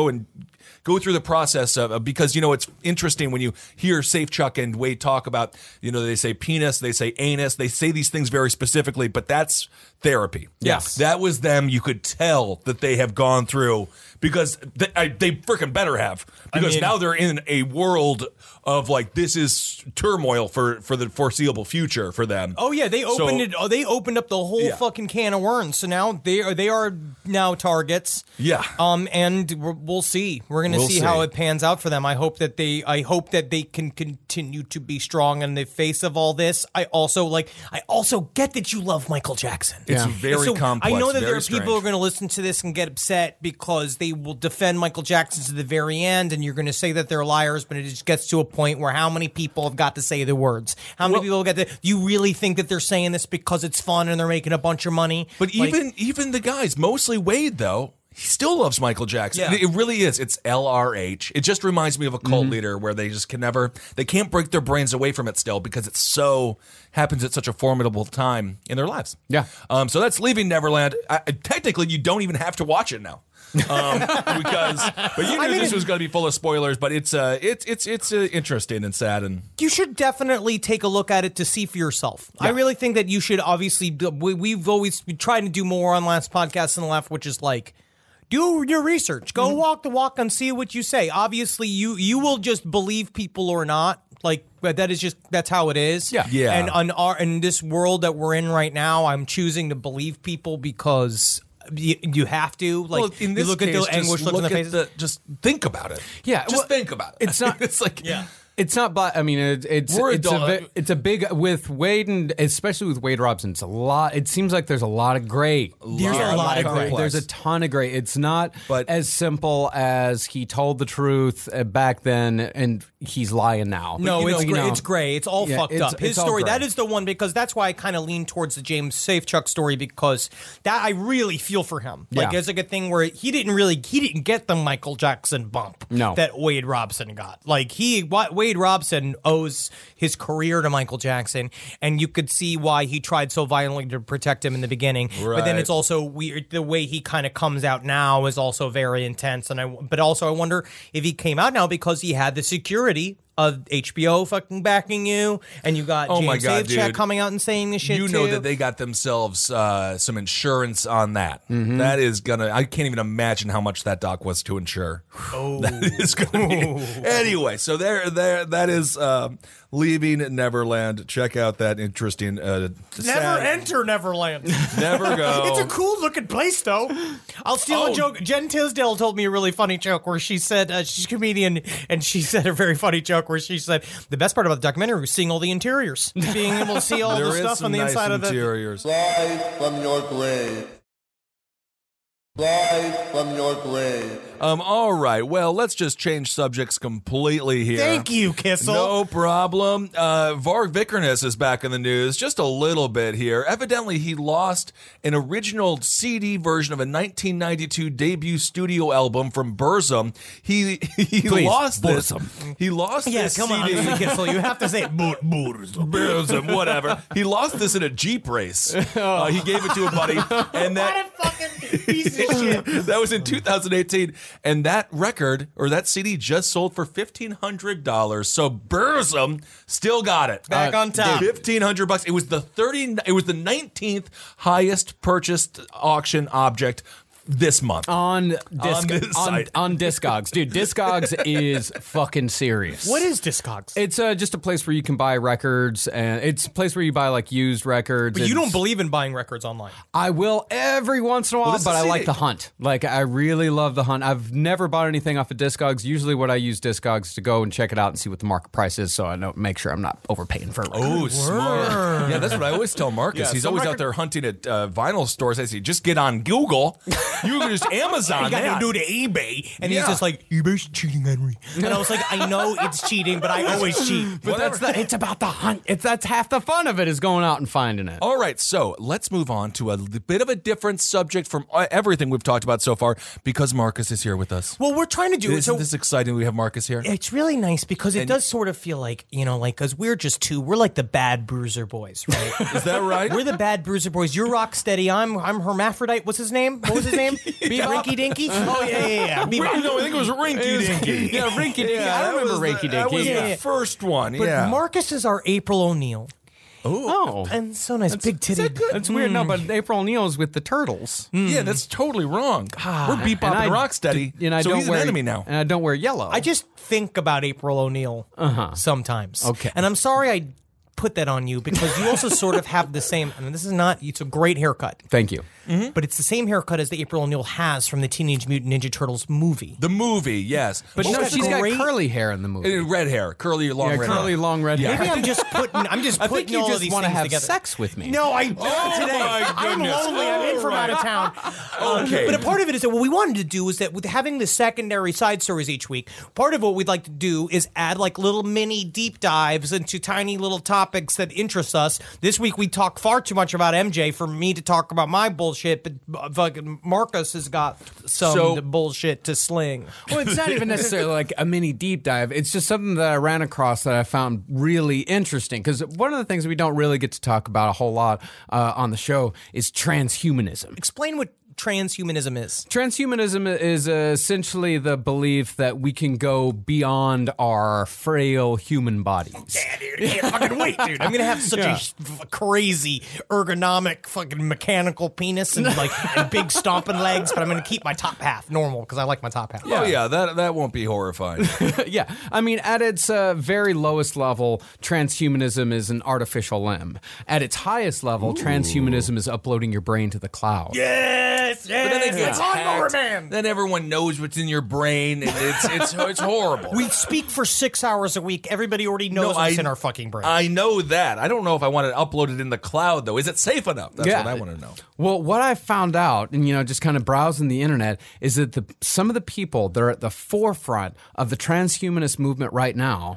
Go through the process of because it's interesting when you hear Safe Chuck and Wade talk about they say penis, they say anus, they say these things very specifically, but that's therapy. Yes. That was them. You could tell that they have gone through because they freaking better have because now they're in a world of like this is turmoil for the foreseeable future for them. Oh yeah, they opened it. They opened up the whole fucking can of worms. So now they are now targets. Yeah. And we'll see. We're gonna see how it pans out for them. I hope that they can continue to be strong in the face of all this. I also get that you love Michael Jackson. It's very complex. I know that very there are people who are strange. going to listen to this and get upset because they will defend Michael Jackson to the very end, and you're going to say that they're liars. But it just gets to a point where how many people have got to say the words? How many people get to? You really think that they're saying this because it's fun and they're making a bunch of money? But even the guys, mostly Wade though, he still loves Michael Jackson. Yeah. It really is. It's LRH. It just reminds me of a cult leader where they just they can't break their brains away from it still because it happens at such a formidable time in their lives. Yeah. So that's Leaving Neverland. Technically, you don't even have to watch it now. But you knew this was going to be full of spoilers. But it's interesting and sad and You should definitely take a look at it to see for yourself. Yeah. I really think that you should obviously. We've always tried to do more on Last Podcast on the Left, which is like. Do your research. Go walk the walk and see what you say. Obviously, you will just believe people or not. Like that's how it is. Yeah. Yeah. And in this world that we're in right now, I'm choosing to believe people because you have to. Like well, in this you look case, at the anguish looks in the face. Just think about it. Yeah, just think about it. It's not. It's like It's not, but I mean, it's a big with Wade and especially with Wade Robson. It's a lot. It seems like there's a lot of gray. There's a lot of gray. There's a ton of gray. It's not But- as simple as he told the truth back then and he's lying now. No, it's gray. It's gray. It's all fucked up. His it's all story, gray. that is the one because that's why I kind of lean towards the James Safechuck story because that I really feel for him. Like Yeah. it's like a thing where he didn't get the Michael Jackson bump No. that Wade Robson got. Like Wade Wade Robson owes his career to Michael Jackson, and you could see why he tried so violently to protect him in the beginning. Right. But then it's also weird. The way he kind of comes out now is also very intense. But also I wonder if he came out now because he had the security of HBO fucking backing you, and you got James Safecheck coming out and saying this shit too. You know that they got themselves some insurance on that. That is gonna. I can't even imagine how much that doc was to insure. Oh, that is gonna be. Anyway, so there. That is Leaving Neverland. Check out that interesting. Never enter Neverland. Never go. It's a cool looking place, though. I'll steal a joke. Jen Tisdale told me a really funny joke where she said she's a comedian, and she said a very funny joke where she said the best part about the documentary was seeing all the interiors, being able to see all the stuff on the inside of the interiors. Rise from your grave. Rise from your grave. All right. Well, let's just change subjects completely here. Thank you, Kissel. No problem. Varg Vikernes is back in the news just a little bit here. Evidently, he lost an original CD version of a 1992 debut studio album from Burzum. He lost this. He lost this come CD. on, Kissel. You have to say it. Burzum, whatever. He lost this in a Jeep race. He gave it to a buddy, and that What a fucking piece of shit. that was in 2018. And that record, or that CD, just sold for $1,500. So Burzum still got it. Back on top. $1,500. It was the 19th highest purchased auction object this month on site. on Discogs, dude. Discogs is fucking serious. What is Discogs? It's just a place where you can buy records, and it's a place where you buy like used records. But you don't believe in buying records online. I will every once in a while, this but is I like CD. the hunt. Like, I really love the hunt. I've never bought anything off of Discogs. Usually what I use Discogs to go and check it out and see what the market price is, so I know make sure I'm not overpaying for a record. Oh, smart. Yeah, that's what I always tell Marcus. He's always out there hunting at vinyl stores. I say, just get on Google. You can just Amazon You that. gotta do the eBay. And Yeah. he's just like, eBay's cheating, Henry. And I was like, I know it's cheating, but I always cheat. But it's about the hunt. That's half the fun of it, is going out and finding it. All right, so let's move on to a bit of a different subject from everything we've talked about so far, because Marcus is here with us. Well, we're trying to do it. Isn't this exciting we have Marcus here? It's really nice because it does sort of feel like, because we're just we're like the bad bruiser boys, right? Is that right? We're the bad bruiser boys. You're Rocksteady. I'm Hermaphrodite. What's his name? What was his name? Rinky Dinky? Oh, yeah. Bebop. No, I think it was Rinky Dinky. Yeah, Rinky Dinky. I remember Rinky Dinky. That was the first one, But yeah. Marcus is our April O'Neil. Oh. And so nice. Big titty. That's weird. No, but April O'Neil's with the Turtles. Yeah, that's totally wrong. We're Bebop and Rocksteady, And I so don't he's wear, an enemy now. And I don't wear yellow. I just think about April O'Neil sometimes. Okay. And I'm sorry I put that on you because you also sort of have the same, it's a great haircut. Thank you. But it's the same haircut as the April O'Neil has from the Teenage Mutant Ninja Turtles movie. The movie, yes. But She's no, got she's got great- curly hair in the movie. Red hair, curly, long red curly, hair. long red hair. Maybe I'm just putting I think putting you all of just these want to things have together. sex with me. No, I don't today. my I'm goodness. lonely. I'm in from out of town. Okay. But a part of it is that what we wanted to do is that with having the secondary side stories each week, part of what we'd like to do is add like little mini deep dives into tiny little topics that interest us. This week we talk far too much about MJ for me to talk about my bullshit, but fucking Marcus has got some bullshit to sling. Well, it's not even necessarily like a mini deep dive. It's just something that I ran across that I found really interesting. Because one of the things we don't really get to talk about a whole lot on the show is transhumanism. Explain what transhumanism is. Transhumanism is essentially the belief that we can go beyond our frail human bodies. Yeah, dude, I can't fucking wait, dude. I'm gonna have such a crazy ergonomic fucking mechanical penis and and big stomping legs, but I'm gonna keep my top half normal because I like my top half. Oh yeah, that won't be horrifying. Yeah, I mean, at its very lowest level, transhumanism is an artificial limb. At its highest level, transhumanism is uploading your brain to the cloud. Yes, But then they get it's Lawnmower hacked. Man. Then everyone knows what's in your brain, and it's horrible. We speak for 6 hours a week. Everybody already knows what's in our fucking brain. I know that. I don't know if I want to upload it in the cloud, though. Is it safe enough? That's what I want to know. Well, what I found out, and just kind of browsing the internet, is that some of the people that are at the forefront of the transhumanist movement right now,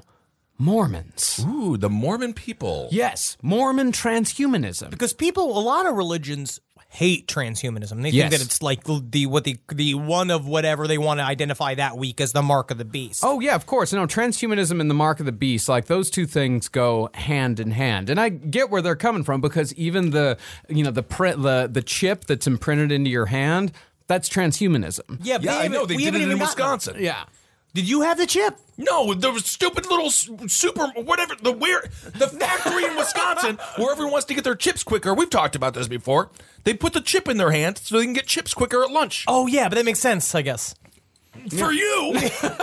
Mormons. Ooh, the Mormon people. Yes, Mormon transhumanism. Because a lot of religions hate transhumanism. They think that it's like the one of whatever they want to identify that week as the mark of the beast. Oh yeah, of course. No, transhumanism and the mark of the beast, like those two things go hand in hand. And I get where they're coming from, because even the chip that's imprinted into your hand, that's transhumanism. Yeah, I know. They did it in Wisconsin. Yeah. Did you have the chip? No, there was stupid little super whatever the factory in Wisconsin where everyone wants to get their chips quicker. We've talked about this before. They put the chip in their hand so they can get chips quicker at lunch. Oh yeah, but that makes sense, I guess. For you.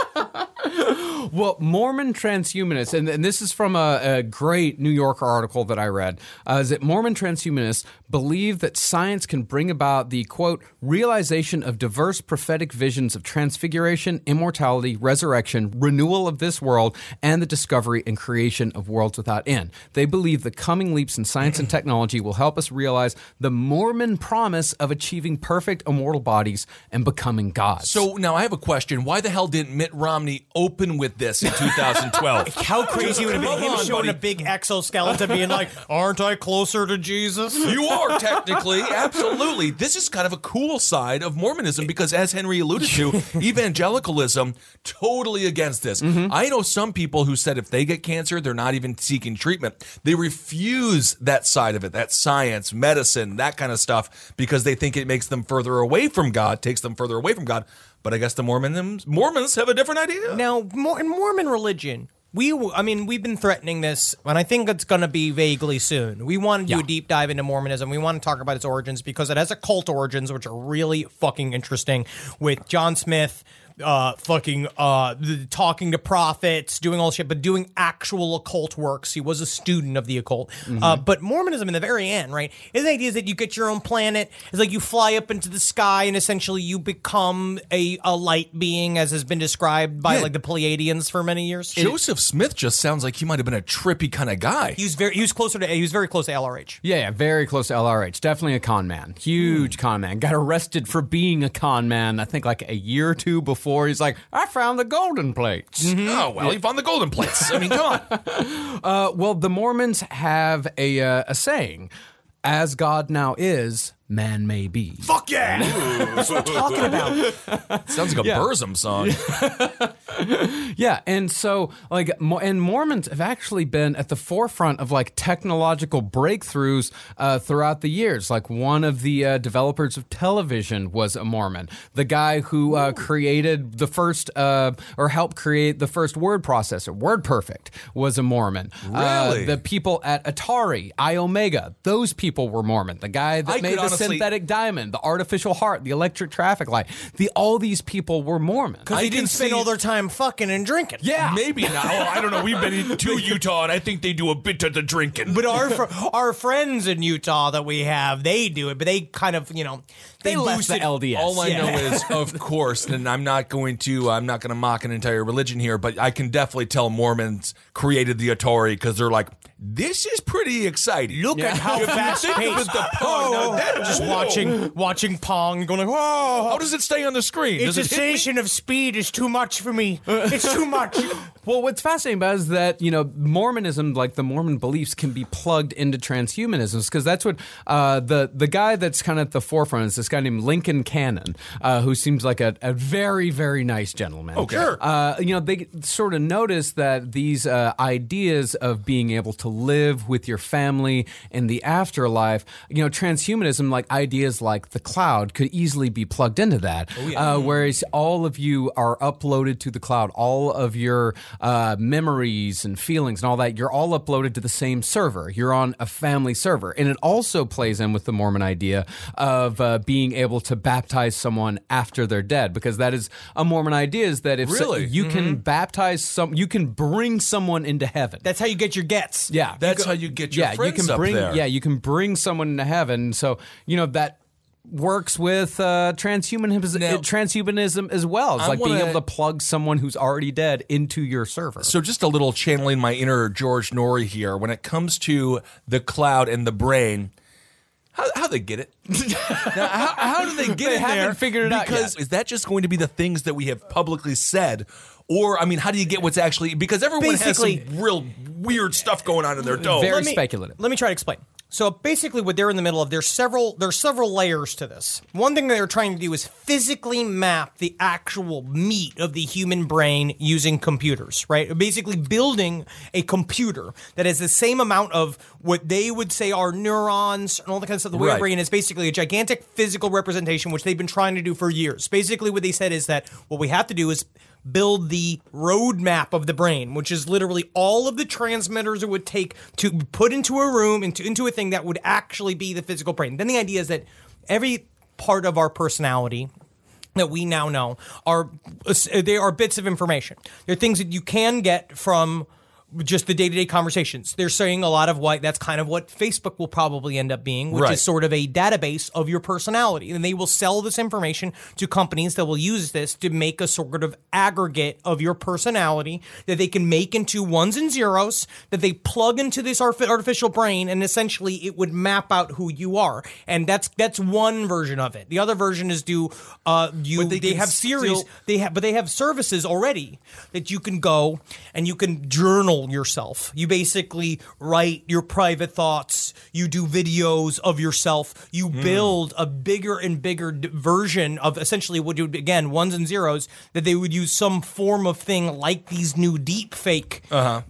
Well, Mormon transhumanists, and this is from a great New Yorker article that I read, is that Mormon transhumanists believe that science can bring about the, quote, realization of diverse prophetic visions of transfiguration, immortality, resurrection, renewal of this world, and the discovery and creation of worlds without end. They believe the coming leaps in science and technology will help us realize the Mormon promise of achieving perfect immortal bodies and becoming gods. So now I have a question. Why the hell didn't Mitt Romney open with this in 2012? How crazy would it have been him showing a big exoskeleton being like, aren't I closer to Jesus? You are, technically. Absolutely. This is kind of a cool side of Mormonism because, as Henry alluded to, evangelicalism, totally against this. Mm-hmm. I know some people who said if they get cancer, they're not even seeking treatment. They refuse that side of it, that science, medicine, that kind of stuff, because they think it makes them further away from God, takes them further away from God. But I guess the Mormons have a different idea. Now, in Mormon religion, we've been threatening this, and I think it's going to be vaguely soon. We want to do a deep dive into Mormonism. We want to talk about its origins because it has occult origins, which are really fucking interesting, with John Smith talking to prophets, doing all shit, but doing actual occult works. He was a student of the occult. Mm-hmm. But Mormonism in the very end, right, is the idea is that you get your own planet. It's like you fly up into the sky and essentially you become a light being, as has been described by like the Pleiadians for many years. Joseph Smith just sounds like he might have been a trippy kind of guy. He was very close to LRH. Yeah, very close to LRH. Definitely a con man. Huge con man. Got arrested for being a con man, I think like a year or two before. He's like, I found the golden plates. Mm-hmm. Oh, well, he found the golden plates. I mean, come on. Well, the Mormons have a saying, as God now is, man may be. Fuck yeah! That's what I'm talking about. Sounds like a Burzum song. Yeah, and so, and Mormons have actually been at the forefront of, technological breakthroughs throughout the years. Like, one of the developers of television was a Mormon. The guy who created the first, or helped create the first word processor, WordPerfect, was a Mormon. Really? The people at Atari, Iomega, those people were Mormon. The guy that made the synthetic diamond, the artificial heart, the electric traffic light, all these people were Mormon. Because they didn't spend all their time fucking and drinking. Yeah. Maybe now. I don't know. We've been to Utah, and I think they do a bit of the drinking. But our friends in Utah that we have, they do it, but they kind of, they left the LDS. All I know is, of course, and I'm not going to mock an entire religion here, but I can definitely tell Mormons created the Atari because they're like, this is pretty exciting. Look at how fast-paced. Just watching Pong, going like, whoa. How does it stay on the screen? Its sensation of speed is too much for me. It's too much. Well, what's fascinating about it is that, Mormonism, like the Mormon beliefs, can be plugged into transhumanism, because that's what the guy that's kind of at the forefront is this guy named Lincoln Cannon, who seems like a very, very nice gentleman. Oh, sure. They sort of noticed that these ideas of being able to live with your family in the afterlife, transhumanism, like ideas like the cloud, could easily be plugged into that. Oh, yeah. Whereas all of you are uploaded to the cloud, all of your memories and feelings and all that, you're all uploaded to the same server. You're on a family server. And it also plays in with the Mormon idea of being able to baptize someone after they're dead, because that is a Mormon idea, is that if you can baptize you can bring someone into heaven. That's how you get your gets. Yeah. That's how you get your friends you can up there. Yeah, you can bring someone into heaven. So, that works with transhumanism as well. It's being able to plug someone who's already dead into your server. So just a little channeling my inner George Norrie here. When it comes to the cloud and the brain, how they get it? Now, how do they get they in haven't there? Figured it out because yet. Is that just going to be the things that we have publicly said? Or, how do you get what's actually... Because everyone has some real weird stuff going on in their dome. Very speculative. Let me try to explain. So basically what they're in the middle of, there's several layers to this. One thing they're trying to do is physically map the actual meat of the human brain using computers, right? Basically building a computer that has the same amount of what they would say are neurons and all that kind of stuff. The way our brain is basically a gigantic physical representation, which they've been trying to do for years. Basically what they said is that what we have to do is build the roadmap of the brain, which is literally all of the transmitters it would take to put into a room, into a thing that would actually be the physical brain. Then the idea is that every part of our personality that we now know they are bits of information. They're things that you can get from just the day-to-day conversations. They're saying a lot of that's kind of what Facebook will probably end up being, which is sort of a database of your personality. And they will sell this information to companies that will use this to make a sort of aggregate of your personality that they can make into ones and zeros that they plug into this artificial brain, and essentially it would map out who you are. And that's one version of it. The other version is they have series, they have services already that you can go and you can journal yourself. You basically write your private thoughts. You do videos of yourself. You build a bigger and bigger version of essentially what you would, again, ones and zeros, that they would use some form of thing like these new deep fake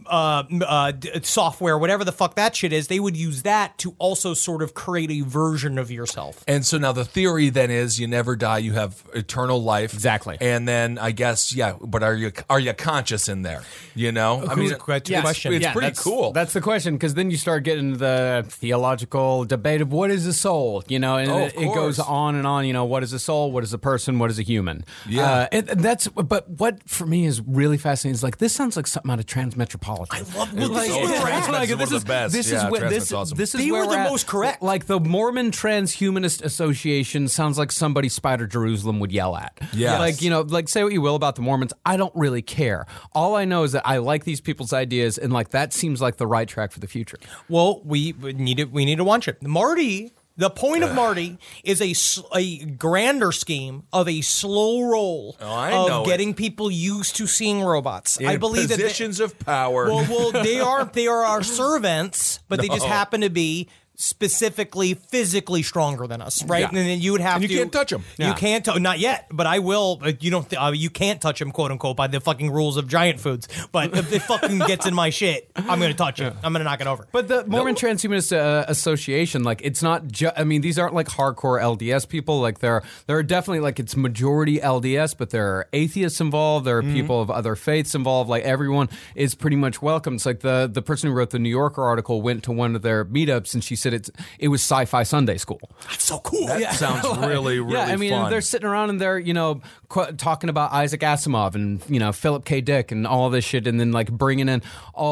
software, whatever the fuck that shit is. They would use that to also sort of create a version of yourself. And so now the theory then is you never die, you have eternal life. Exactly. And then I guess, but are you conscious in there? You know? I mean, question. It's pretty cool. That's the question, because then you start getting the theological debate of what is a soul, and it goes on and on. What is a soul? What is a person? What is a human? Yeah, but what for me is really fascinating is this sounds like something out of Transmetropolitan. I love this is the best. This is where they were the most correct. Like the Mormon Transhumanist Association sounds like somebody Spider Jerusalem would yell at. Yeah, say what you will about the Mormons, I don't really care. All I know is that I like these people's ideas, and that seems like the right track for the future. Well, we need to watch it. Marty. The point of Marty is a grander scheme of a slow roll of getting people used to seeing robots. I believe positions of power. Well, they are our servants, but they just happen to be specifically physically stronger than us, right? Yeah. And then you would have to. You can't touch them. You can't. Not yet, but I will. You can't touch them, quote unquote, by the fucking rules of giant foods. But if it fucking gets in my shit, I'm going to touch it. I'm going to knock it over. But the Mormon Transhumanist Association, it's not. These aren't hardcore LDS people. There are definitely it's majority LDS, but there are atheists involved. There are people of other faiths involved. Everyone is pretty much welcome. It's the person who wrote the New Yorker article went to one of their meetups, and she said it was Sci-Fi Sunday School. That's so cool. That sounds really, really fun. They're sitting around and they're, talking about Isaac Asimov and, Philip K. Dick and all this shit, and then bringing in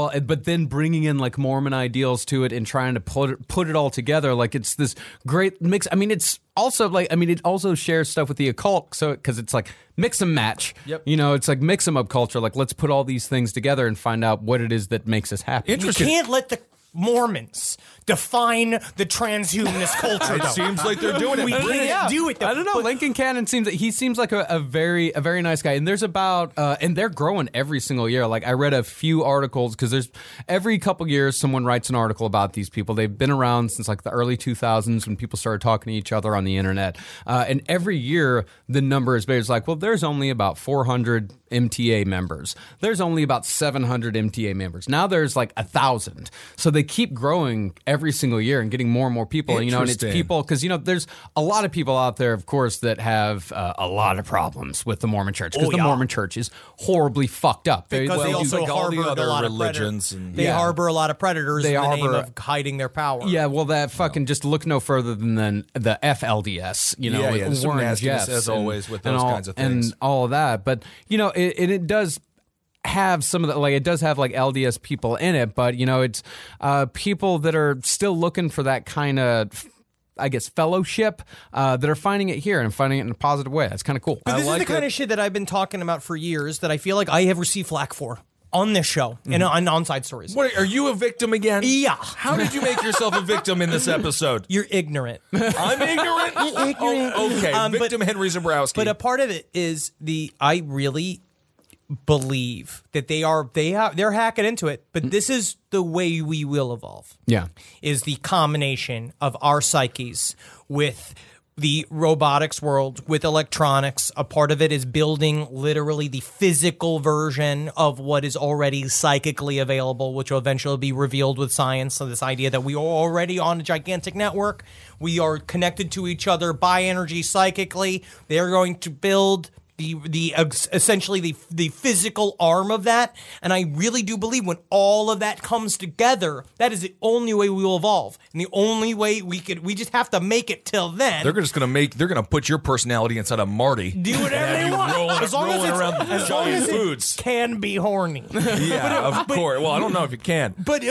Mormon ideals to it and trying to put it all together. It's this great mix. It's also it also shares stuff with the occult. So, because it's mix and match. Yep. It's mix 'em up culture. Let's put all these things together and find out what it is that makes us happy. Interesting. You can't let the Mormons define the transhumanist culture. It seems like they're doing it. We can't do it. I don't know. Lincoln Cannon seems like a very nice guy, and there's and they're growing every single year. I read a few articles because there's every couple years someone writes an article about these people. They've been around since the early 2000s when people started talking to each other on the internet, and every year the number is bigger. It's there's only about 400 MTA members. There's only about 700 MTA members. Now there's 1,000. So they keep growing every single year and getting more and more people. And it's people because there's a lot of people out there, of course, that have a lot of problems with the Mormon Church because the Mormon Church is horribly fucked up. Because they also harbor a lot of religions. They harbor a lot of predators in the name of hiding their power. Yeah, well, that fucking just look no further than the FLDS. With Warren Jeffs, as always, with those kinds of things and all of that. But it does have some of the it does have LDS people in it, but it's people that are still looking for that kind of fellowship that are finding it here and finding it in a positive way. That's kind of cool. But this is the kind of shit that I've been talking about for years that I feel like I have received flack for on this show and on Side Stories. What, are you a victim again? Yeah. How did you make yourself a victim in this episode? You're ignorant. I'm ignorant? You're ignorant. Oh, okay. Victim Henry Zabrowski. But a part of it is believe that they're hacking into it, but this is the way we will evolve. Yeah. Is the combination of our psyches with the robotics world, with electronics. A part of it is building literally the physical version of what is already psychically available, which will eventually be revealed with science. So this idea that we are already on a gigantic network, we are connected to each other by energy psychically. They're going to build essentially the physical arm of that, and I really do believe when all of that comes together, that is the only way we will evolve, and the only way we just have to make it till then. They're gonna put your personality inside of Marty. Do whatever they want, as long as it foods can be horny. Yeah, of course. Well, I don't know if it can, but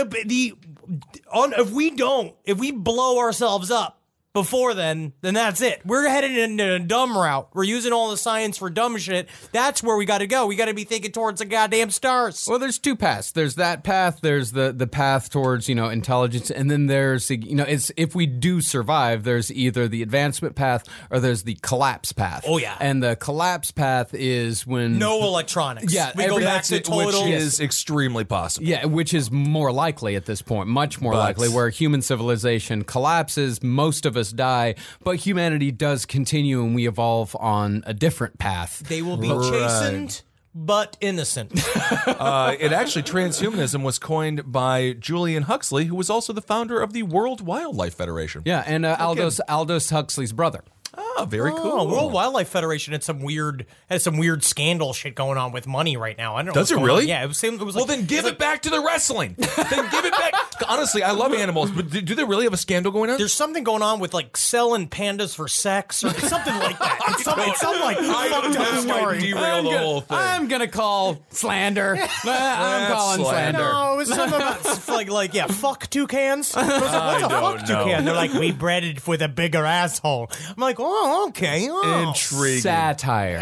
if we blow ourselves up before then that's it. We're headed into a dumb route. We're using all the science for dumb shit. That's where we got to go. We got to be thinking towards the goddamn stars. Well, there's two paths. There's that path. There's the path towards, intelligence. And then there's, it's if we do survive, there's either the advancement path or there's the collapse path. Oh, yeah. And the collapse path is when... No electronics. Yeah. We go back to total... Which is extremely possible. Yeah, which is more likely at this point. Much more likely, where human civilization collapses, most of us die, but humanity does continue and we evolve on a different path. They will be chastened, but innocent. Transhumanism was coined by Julian Huxley, who was also the founder of the World Wildlife Federation. Yeah, and Aldous Huxley's brother. Oh, very cool. World Wildlife Federation had some weird scandal shit going on with money right now. I don't know. Does it really? Yeah, it was. Well, then give it back to the wrestling. Then give it back. Honestly, I love animals, but do they really have a scandal going on? There's something going on with like selling pandas for sex or something like that. It's something like that might derail the whole thing. I'm gonna call slander. I'm calling slander. No, it was something about fuck toucans. What's a fuck toucan? They're like, we bred it with a bigger asshole. I'm like, oh, okay. Oh. Intriguing. Satire.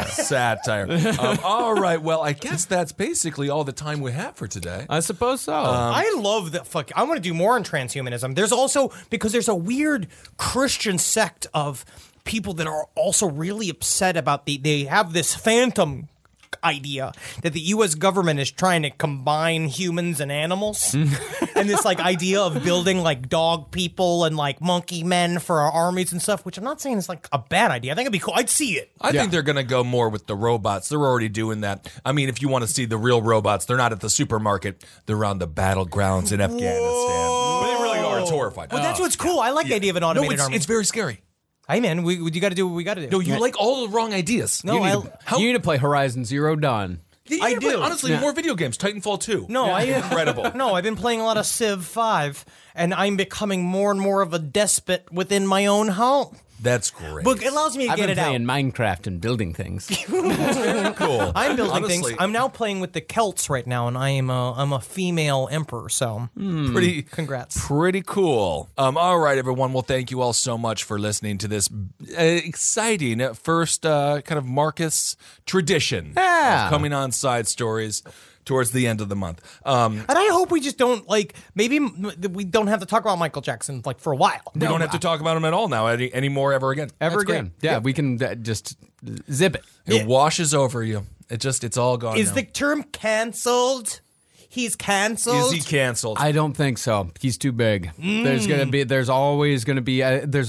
All right. Well, I guess that's basically all the time we have for today. I suppose so. I love that. I want to do more on transhumanism. There's also, because there's a weird Christian sect of people that are also really upset about they have this phantom idea that the U.S. government is trying to combine humans and animals, and this idea of building dog people and monkey men for our armies and stuff. Which I'm not saying is a bad idea. I think it'd be cool. I'd see it. I think they're going to go more with the robots. They're already doing that. I mean, if you want to see the real robots, they're not at the supermarket. They're on the battlegrounds in Afghanistan. But they really are. It's horrifying. Well, that's what's cool. I like the idea of an automated army. It's very scary. Hey, man, you got to do what we got to do. No, you like all the wrong ideas. No, you need to play Horizon Zero Dawn. I do. Honestly, more video games. Titanfall 2. No, incredible. No, I've been playing a lot of Civ 5, and I'm becoming more and more of a despot within my own home. That's great. But it allows me to get it out. I've been playing Minecraft and building things. Very cool. I'm building things. I'm now playing with the Celts right now, and I'm a female emperor. So pretty. Congrats. Pretty cool. All right, everyone. Well, thank you all so much for listening to this exciting first kind of Marcus tradition of coming on Side Stories towards the end of the month. And I hope we just don't, maybe we don't have to talk about Michael Jackson, for a while. We don't have to talk about him at all now, anymore, ever again. Ever again. Great. Yeah, we can just zip it. It washes over you. It's all gone Is now. the term canceled? He's canceled? Is he canceled? I don't think so. He's too big. There's always going to be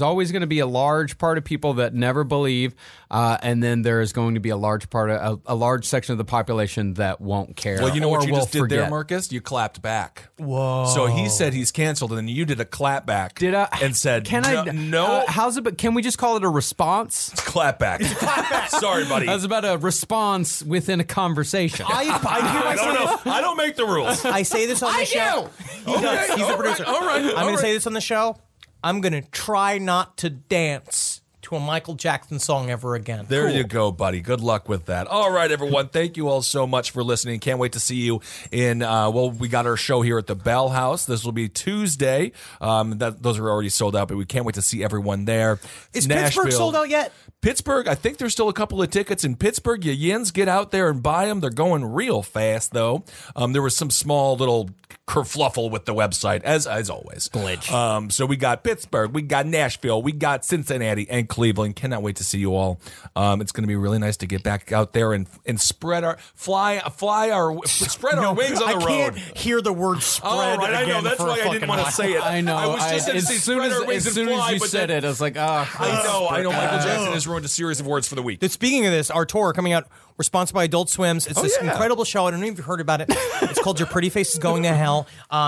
a large part of people that never believe, and then there's going to be a large section of the population that won't care. Well, you know what you just did forget. there, Marcus? You clapped back. Whoa! So he said he's canceled, and then you did a clap back. Did I? And said, "No." How's it? But can we just call it a response? Clap back. Clap back. Sorry, buddy. That's about a response within a conversation. I don't make the rules. I say this on the show. He does. He's a producer. All right. I'm going to say this on the show. I'm going to try not to dance to a Michael Jackson song ever again. There you go, buddy. Good luck with that. All right, everyone. Thank you all so much for listening. Can't wait to see you in, we got our show here at the Bell House. This will be Tuesday. Those are already sold out, but we can't wait to see everyone there. Is Pittsburgh sold out yet? Pittsburgh, I think there's still a couple of tickets in Pittsburgh. You yins, get out there and buy them. They're going real fast, though. There was some small little kerfluffle with the website, as always. Glitch. So we got Pittsburgh, we got Nashville, we got Cincinnati and Cleveland. Cannot wait to see you all. It's going to be really nice to get back out there and spread our wings on the road. I can't hear the word spread. Oh, right, I know. again That's for a why I didn't fucking want to while. say it. I know. I was just going to say spread our wings and fly, you but said then, it, I was like, I know. Michael Jackson has ruined a series of words for the week. Speaking of this, our tour coming out, we're sponsored by Adult Swims. It's this incredible show. I don't know if you've heard about it. It's called Your Pretty Face is Going to Hell.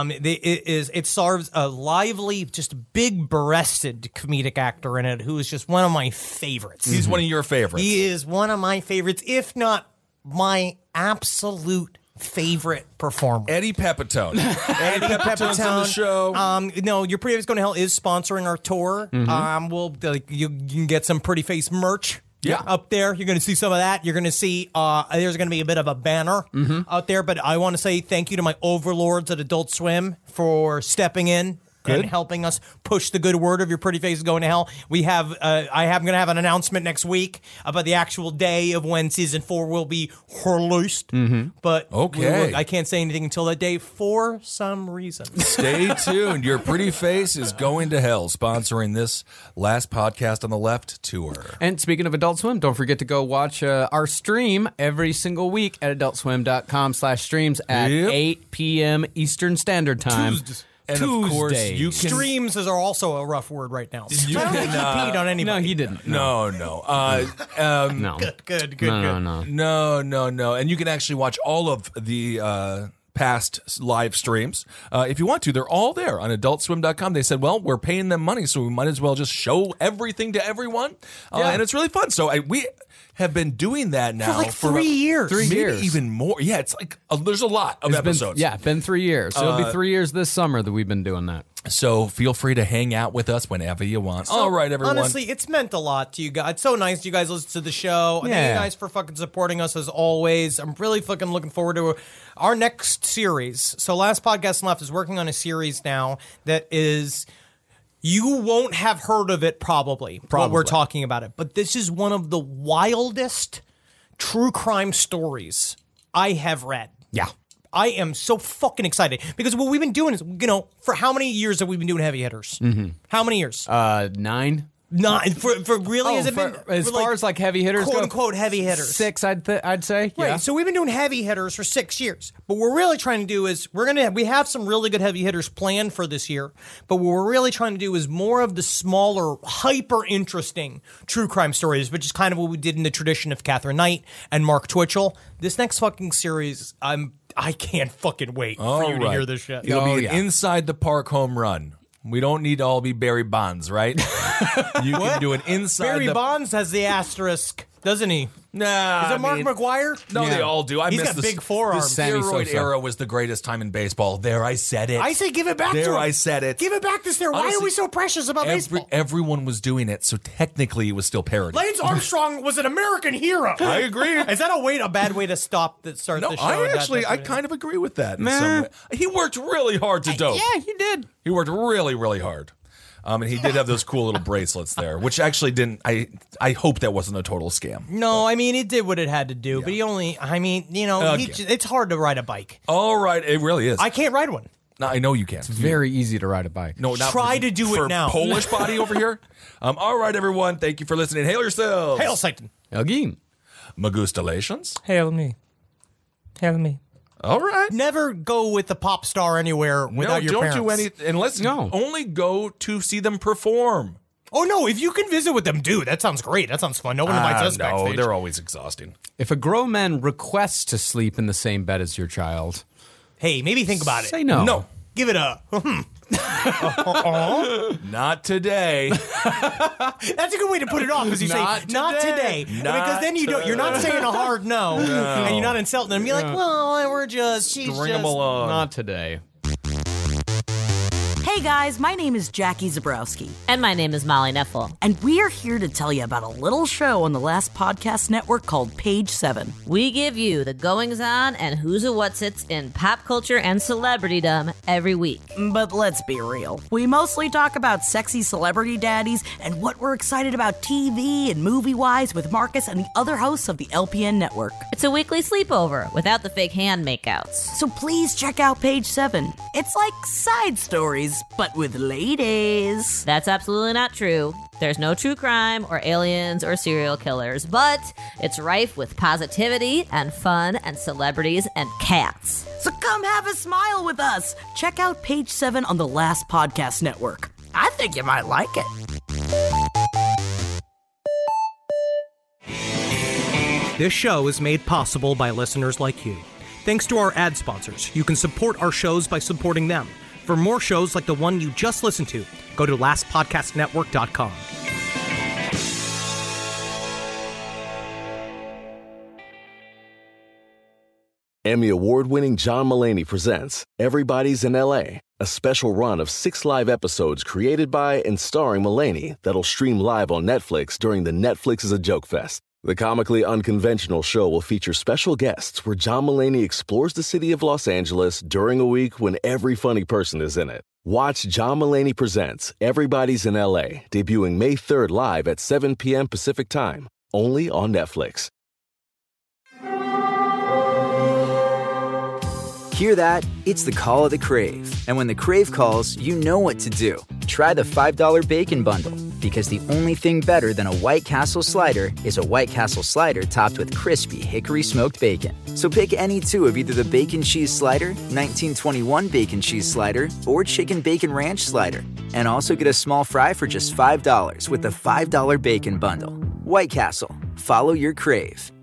It stars a lively, just big-breasted comedic actor in it who is just one of my favorites. He's one of your favorites. He is one of my favorites, if not my absolute favorite performer. Eddie Pepitone. Eddie Pepitone's on the show. No, Your Pretty Face is Going to Hell is sponsoring our tour. You can get some Pretty Face merch. Yeah. Up there, you're going to see some of that. You're going to see there's going to be a bit of a banner out there. But I want to say thank you to my overlords at Adult Swim for stepping in and helping us push the good word of Your Pretty Face is Going to Hell. We have I'm going to have an announcement next week about the actual day of when season 4 will be released. But I can't say anything until that day for some reason. Stay tuned. Your Pretty Face is Going to Hell, sponsoring this last podcast on the left tour. And speaking of Adult Swim, don't forget to go watch our stream every single week at adultswim.com/streams at 8 p.m. Eastern Standard Time. And of course, you can... Streams are also a rough word right now. You I don't think he can, peed on anybody. No, he didn't. No. No. Good. No. And you can actually watch all of the past live streams. If you want to, they're all there on adultswim.com. They said, well, we're paying them money, so we might as well just show everything to everyone. And it's really fun. So we have been doing that now for like 3 years. 3 maybe years. even more. Yeah, it's like there's a lot of episodes. Been 3 years. It'll be 3 years this summer that we've been doing that. So feel free to hang out with us whenever you want. So, all right, everyone. Honestly, it's meant a lot to you guys. It's so nice you guys listen to the show. Thank you guys for fucking supporting us as always. I'm really fucking looking forward to our next series. So Last Podcast Left is working on a series now that is... You won't have heard of it probably. What we're talking about it. But this is one of the wildest true crime stories I have read. Yeah. I am so fucking excited because what we've been doing is, for how many years have we been doing heavy hitters? How many years? 9. Not for really? Has it been as far as like heavy hitters, quote unquote heavy hitters? 6, I'd say. Right. Yeah. So we've been doing heavy hitters for 6 years, but what we're really trying to do is we have some really good heavy hitters planned for this year. But what we're really trying to do is more of the smaller, hyper interesting true crime stories, which is kind of what we did in the tradition of Catherine Knight and Mark Twitchell. This next fucking series, I can't fucking wait for you to hear this shit. It'll be an inside the park home run. We don't need to all be Barry Bonds, right? You can do an inside. Barry Bonds has the asterisk, doesn't he? Nah, is it Mark McGwire? No, they all do. He's got big forearms. The steroid era was the greatest time in baseball. There, I said it. I say give it back to him. There, I said it. Give it back to Steroid. Why are we so precious about baseball? Everyone was doing it, so technically it was still parody. Lance Armstrong was an American hero. I agree. Is that a bad way to start the show? I kind of agree with that in some way. He worked really hard to dope. Yeah, he did. He worked really, really hard. And he did have those cool little bracelets there, which actually didn't. I hope that wasn't a total scam. No, I mean, it did what it had to do, but he only. I mean, it's hard to ride a bike. All right, it really is. I can't ride one. No, I know you can. It's very easy to ride a bike. No, not try to do it now. Polish body over here. All right, everyone. Thank you for listening. Hail yourselves. Hail Satan. Again. Magustalations. Hail me. Hail me. All right. Never go with the pop star anywhere without your parents. Don't do anything unless only go to see them perform. Oh, no, if you can visit with them, dude, that sounds great. That sounds fun. No one invites us backstage. No, they're always exhausting. If a grown man requests to sleep in the same bed as your child... Hey, maybe think about it. Say no. No. Give it a... Not today. That's a good way to put it off, because you say, not today. Because then you're not saying a hard no, and you're not insulting them. You're like, well, we're just... String them along. Not today. Hey guys, my name is Jackie Zabrowski. And my name is Molly Neffel. And we are here to tell you about a little show on the Last Podcast Network called Page 7. We give you the goings-on and who's and what's-its in pop culture and celebritydom every week. But let's be real. We mostly talk about sexy celebrity daddies and what we're excited about TV and movie-wise with Marcus and the other hosts of the LPN network. It's a weekly sleepover without the fake hand makeouts. So please check out Page 7. It's like side stories, but with ladies. That's absolutely not true. There's no true crime or aliens or serial killers, but it's rife with positivity and fun and celebrities and cats. So come have a smile with us. Check out Page 7 on the Last Podcast Network. I think you might like it. This show is made possible by listeners like you. Thanks to our ad sponsors, you can support our shows by supporting them. For more shows like the one you just listened to, go to lastpodcastnetwork.com. Emmy award-winning John Mulaney presents Everybody's in L.A., a special run of 6 live episodes created by and starring Mulaney that'll stream live on Netflix during the Netflix is a Joke Fest. The comically unconventional show will feature special guests where John Mulaney explores the city of Los Angeles during a week when every funny person is in it. Watch John Mulaney Presents Everybody's in L.A., debuting May 3rd live at 7 p.m. Pacific Time, only on Netflix. Hear that? It's the call of the Crave. And when the Crave calls, you know what to do. Try the $5 Bacon Bundle, because the only thing better than a White Castle slider is a White Castle slider topped with crispy hickory smoked bacon. So pick any two of either the Bacon Cheese Slider, 1921 Bacon Cheese Slider, or Chicken Bacon Ranch Slider. And also get a small fry for just $5 with the $5 Bacon Bundle. White Castle. Follow your Crave.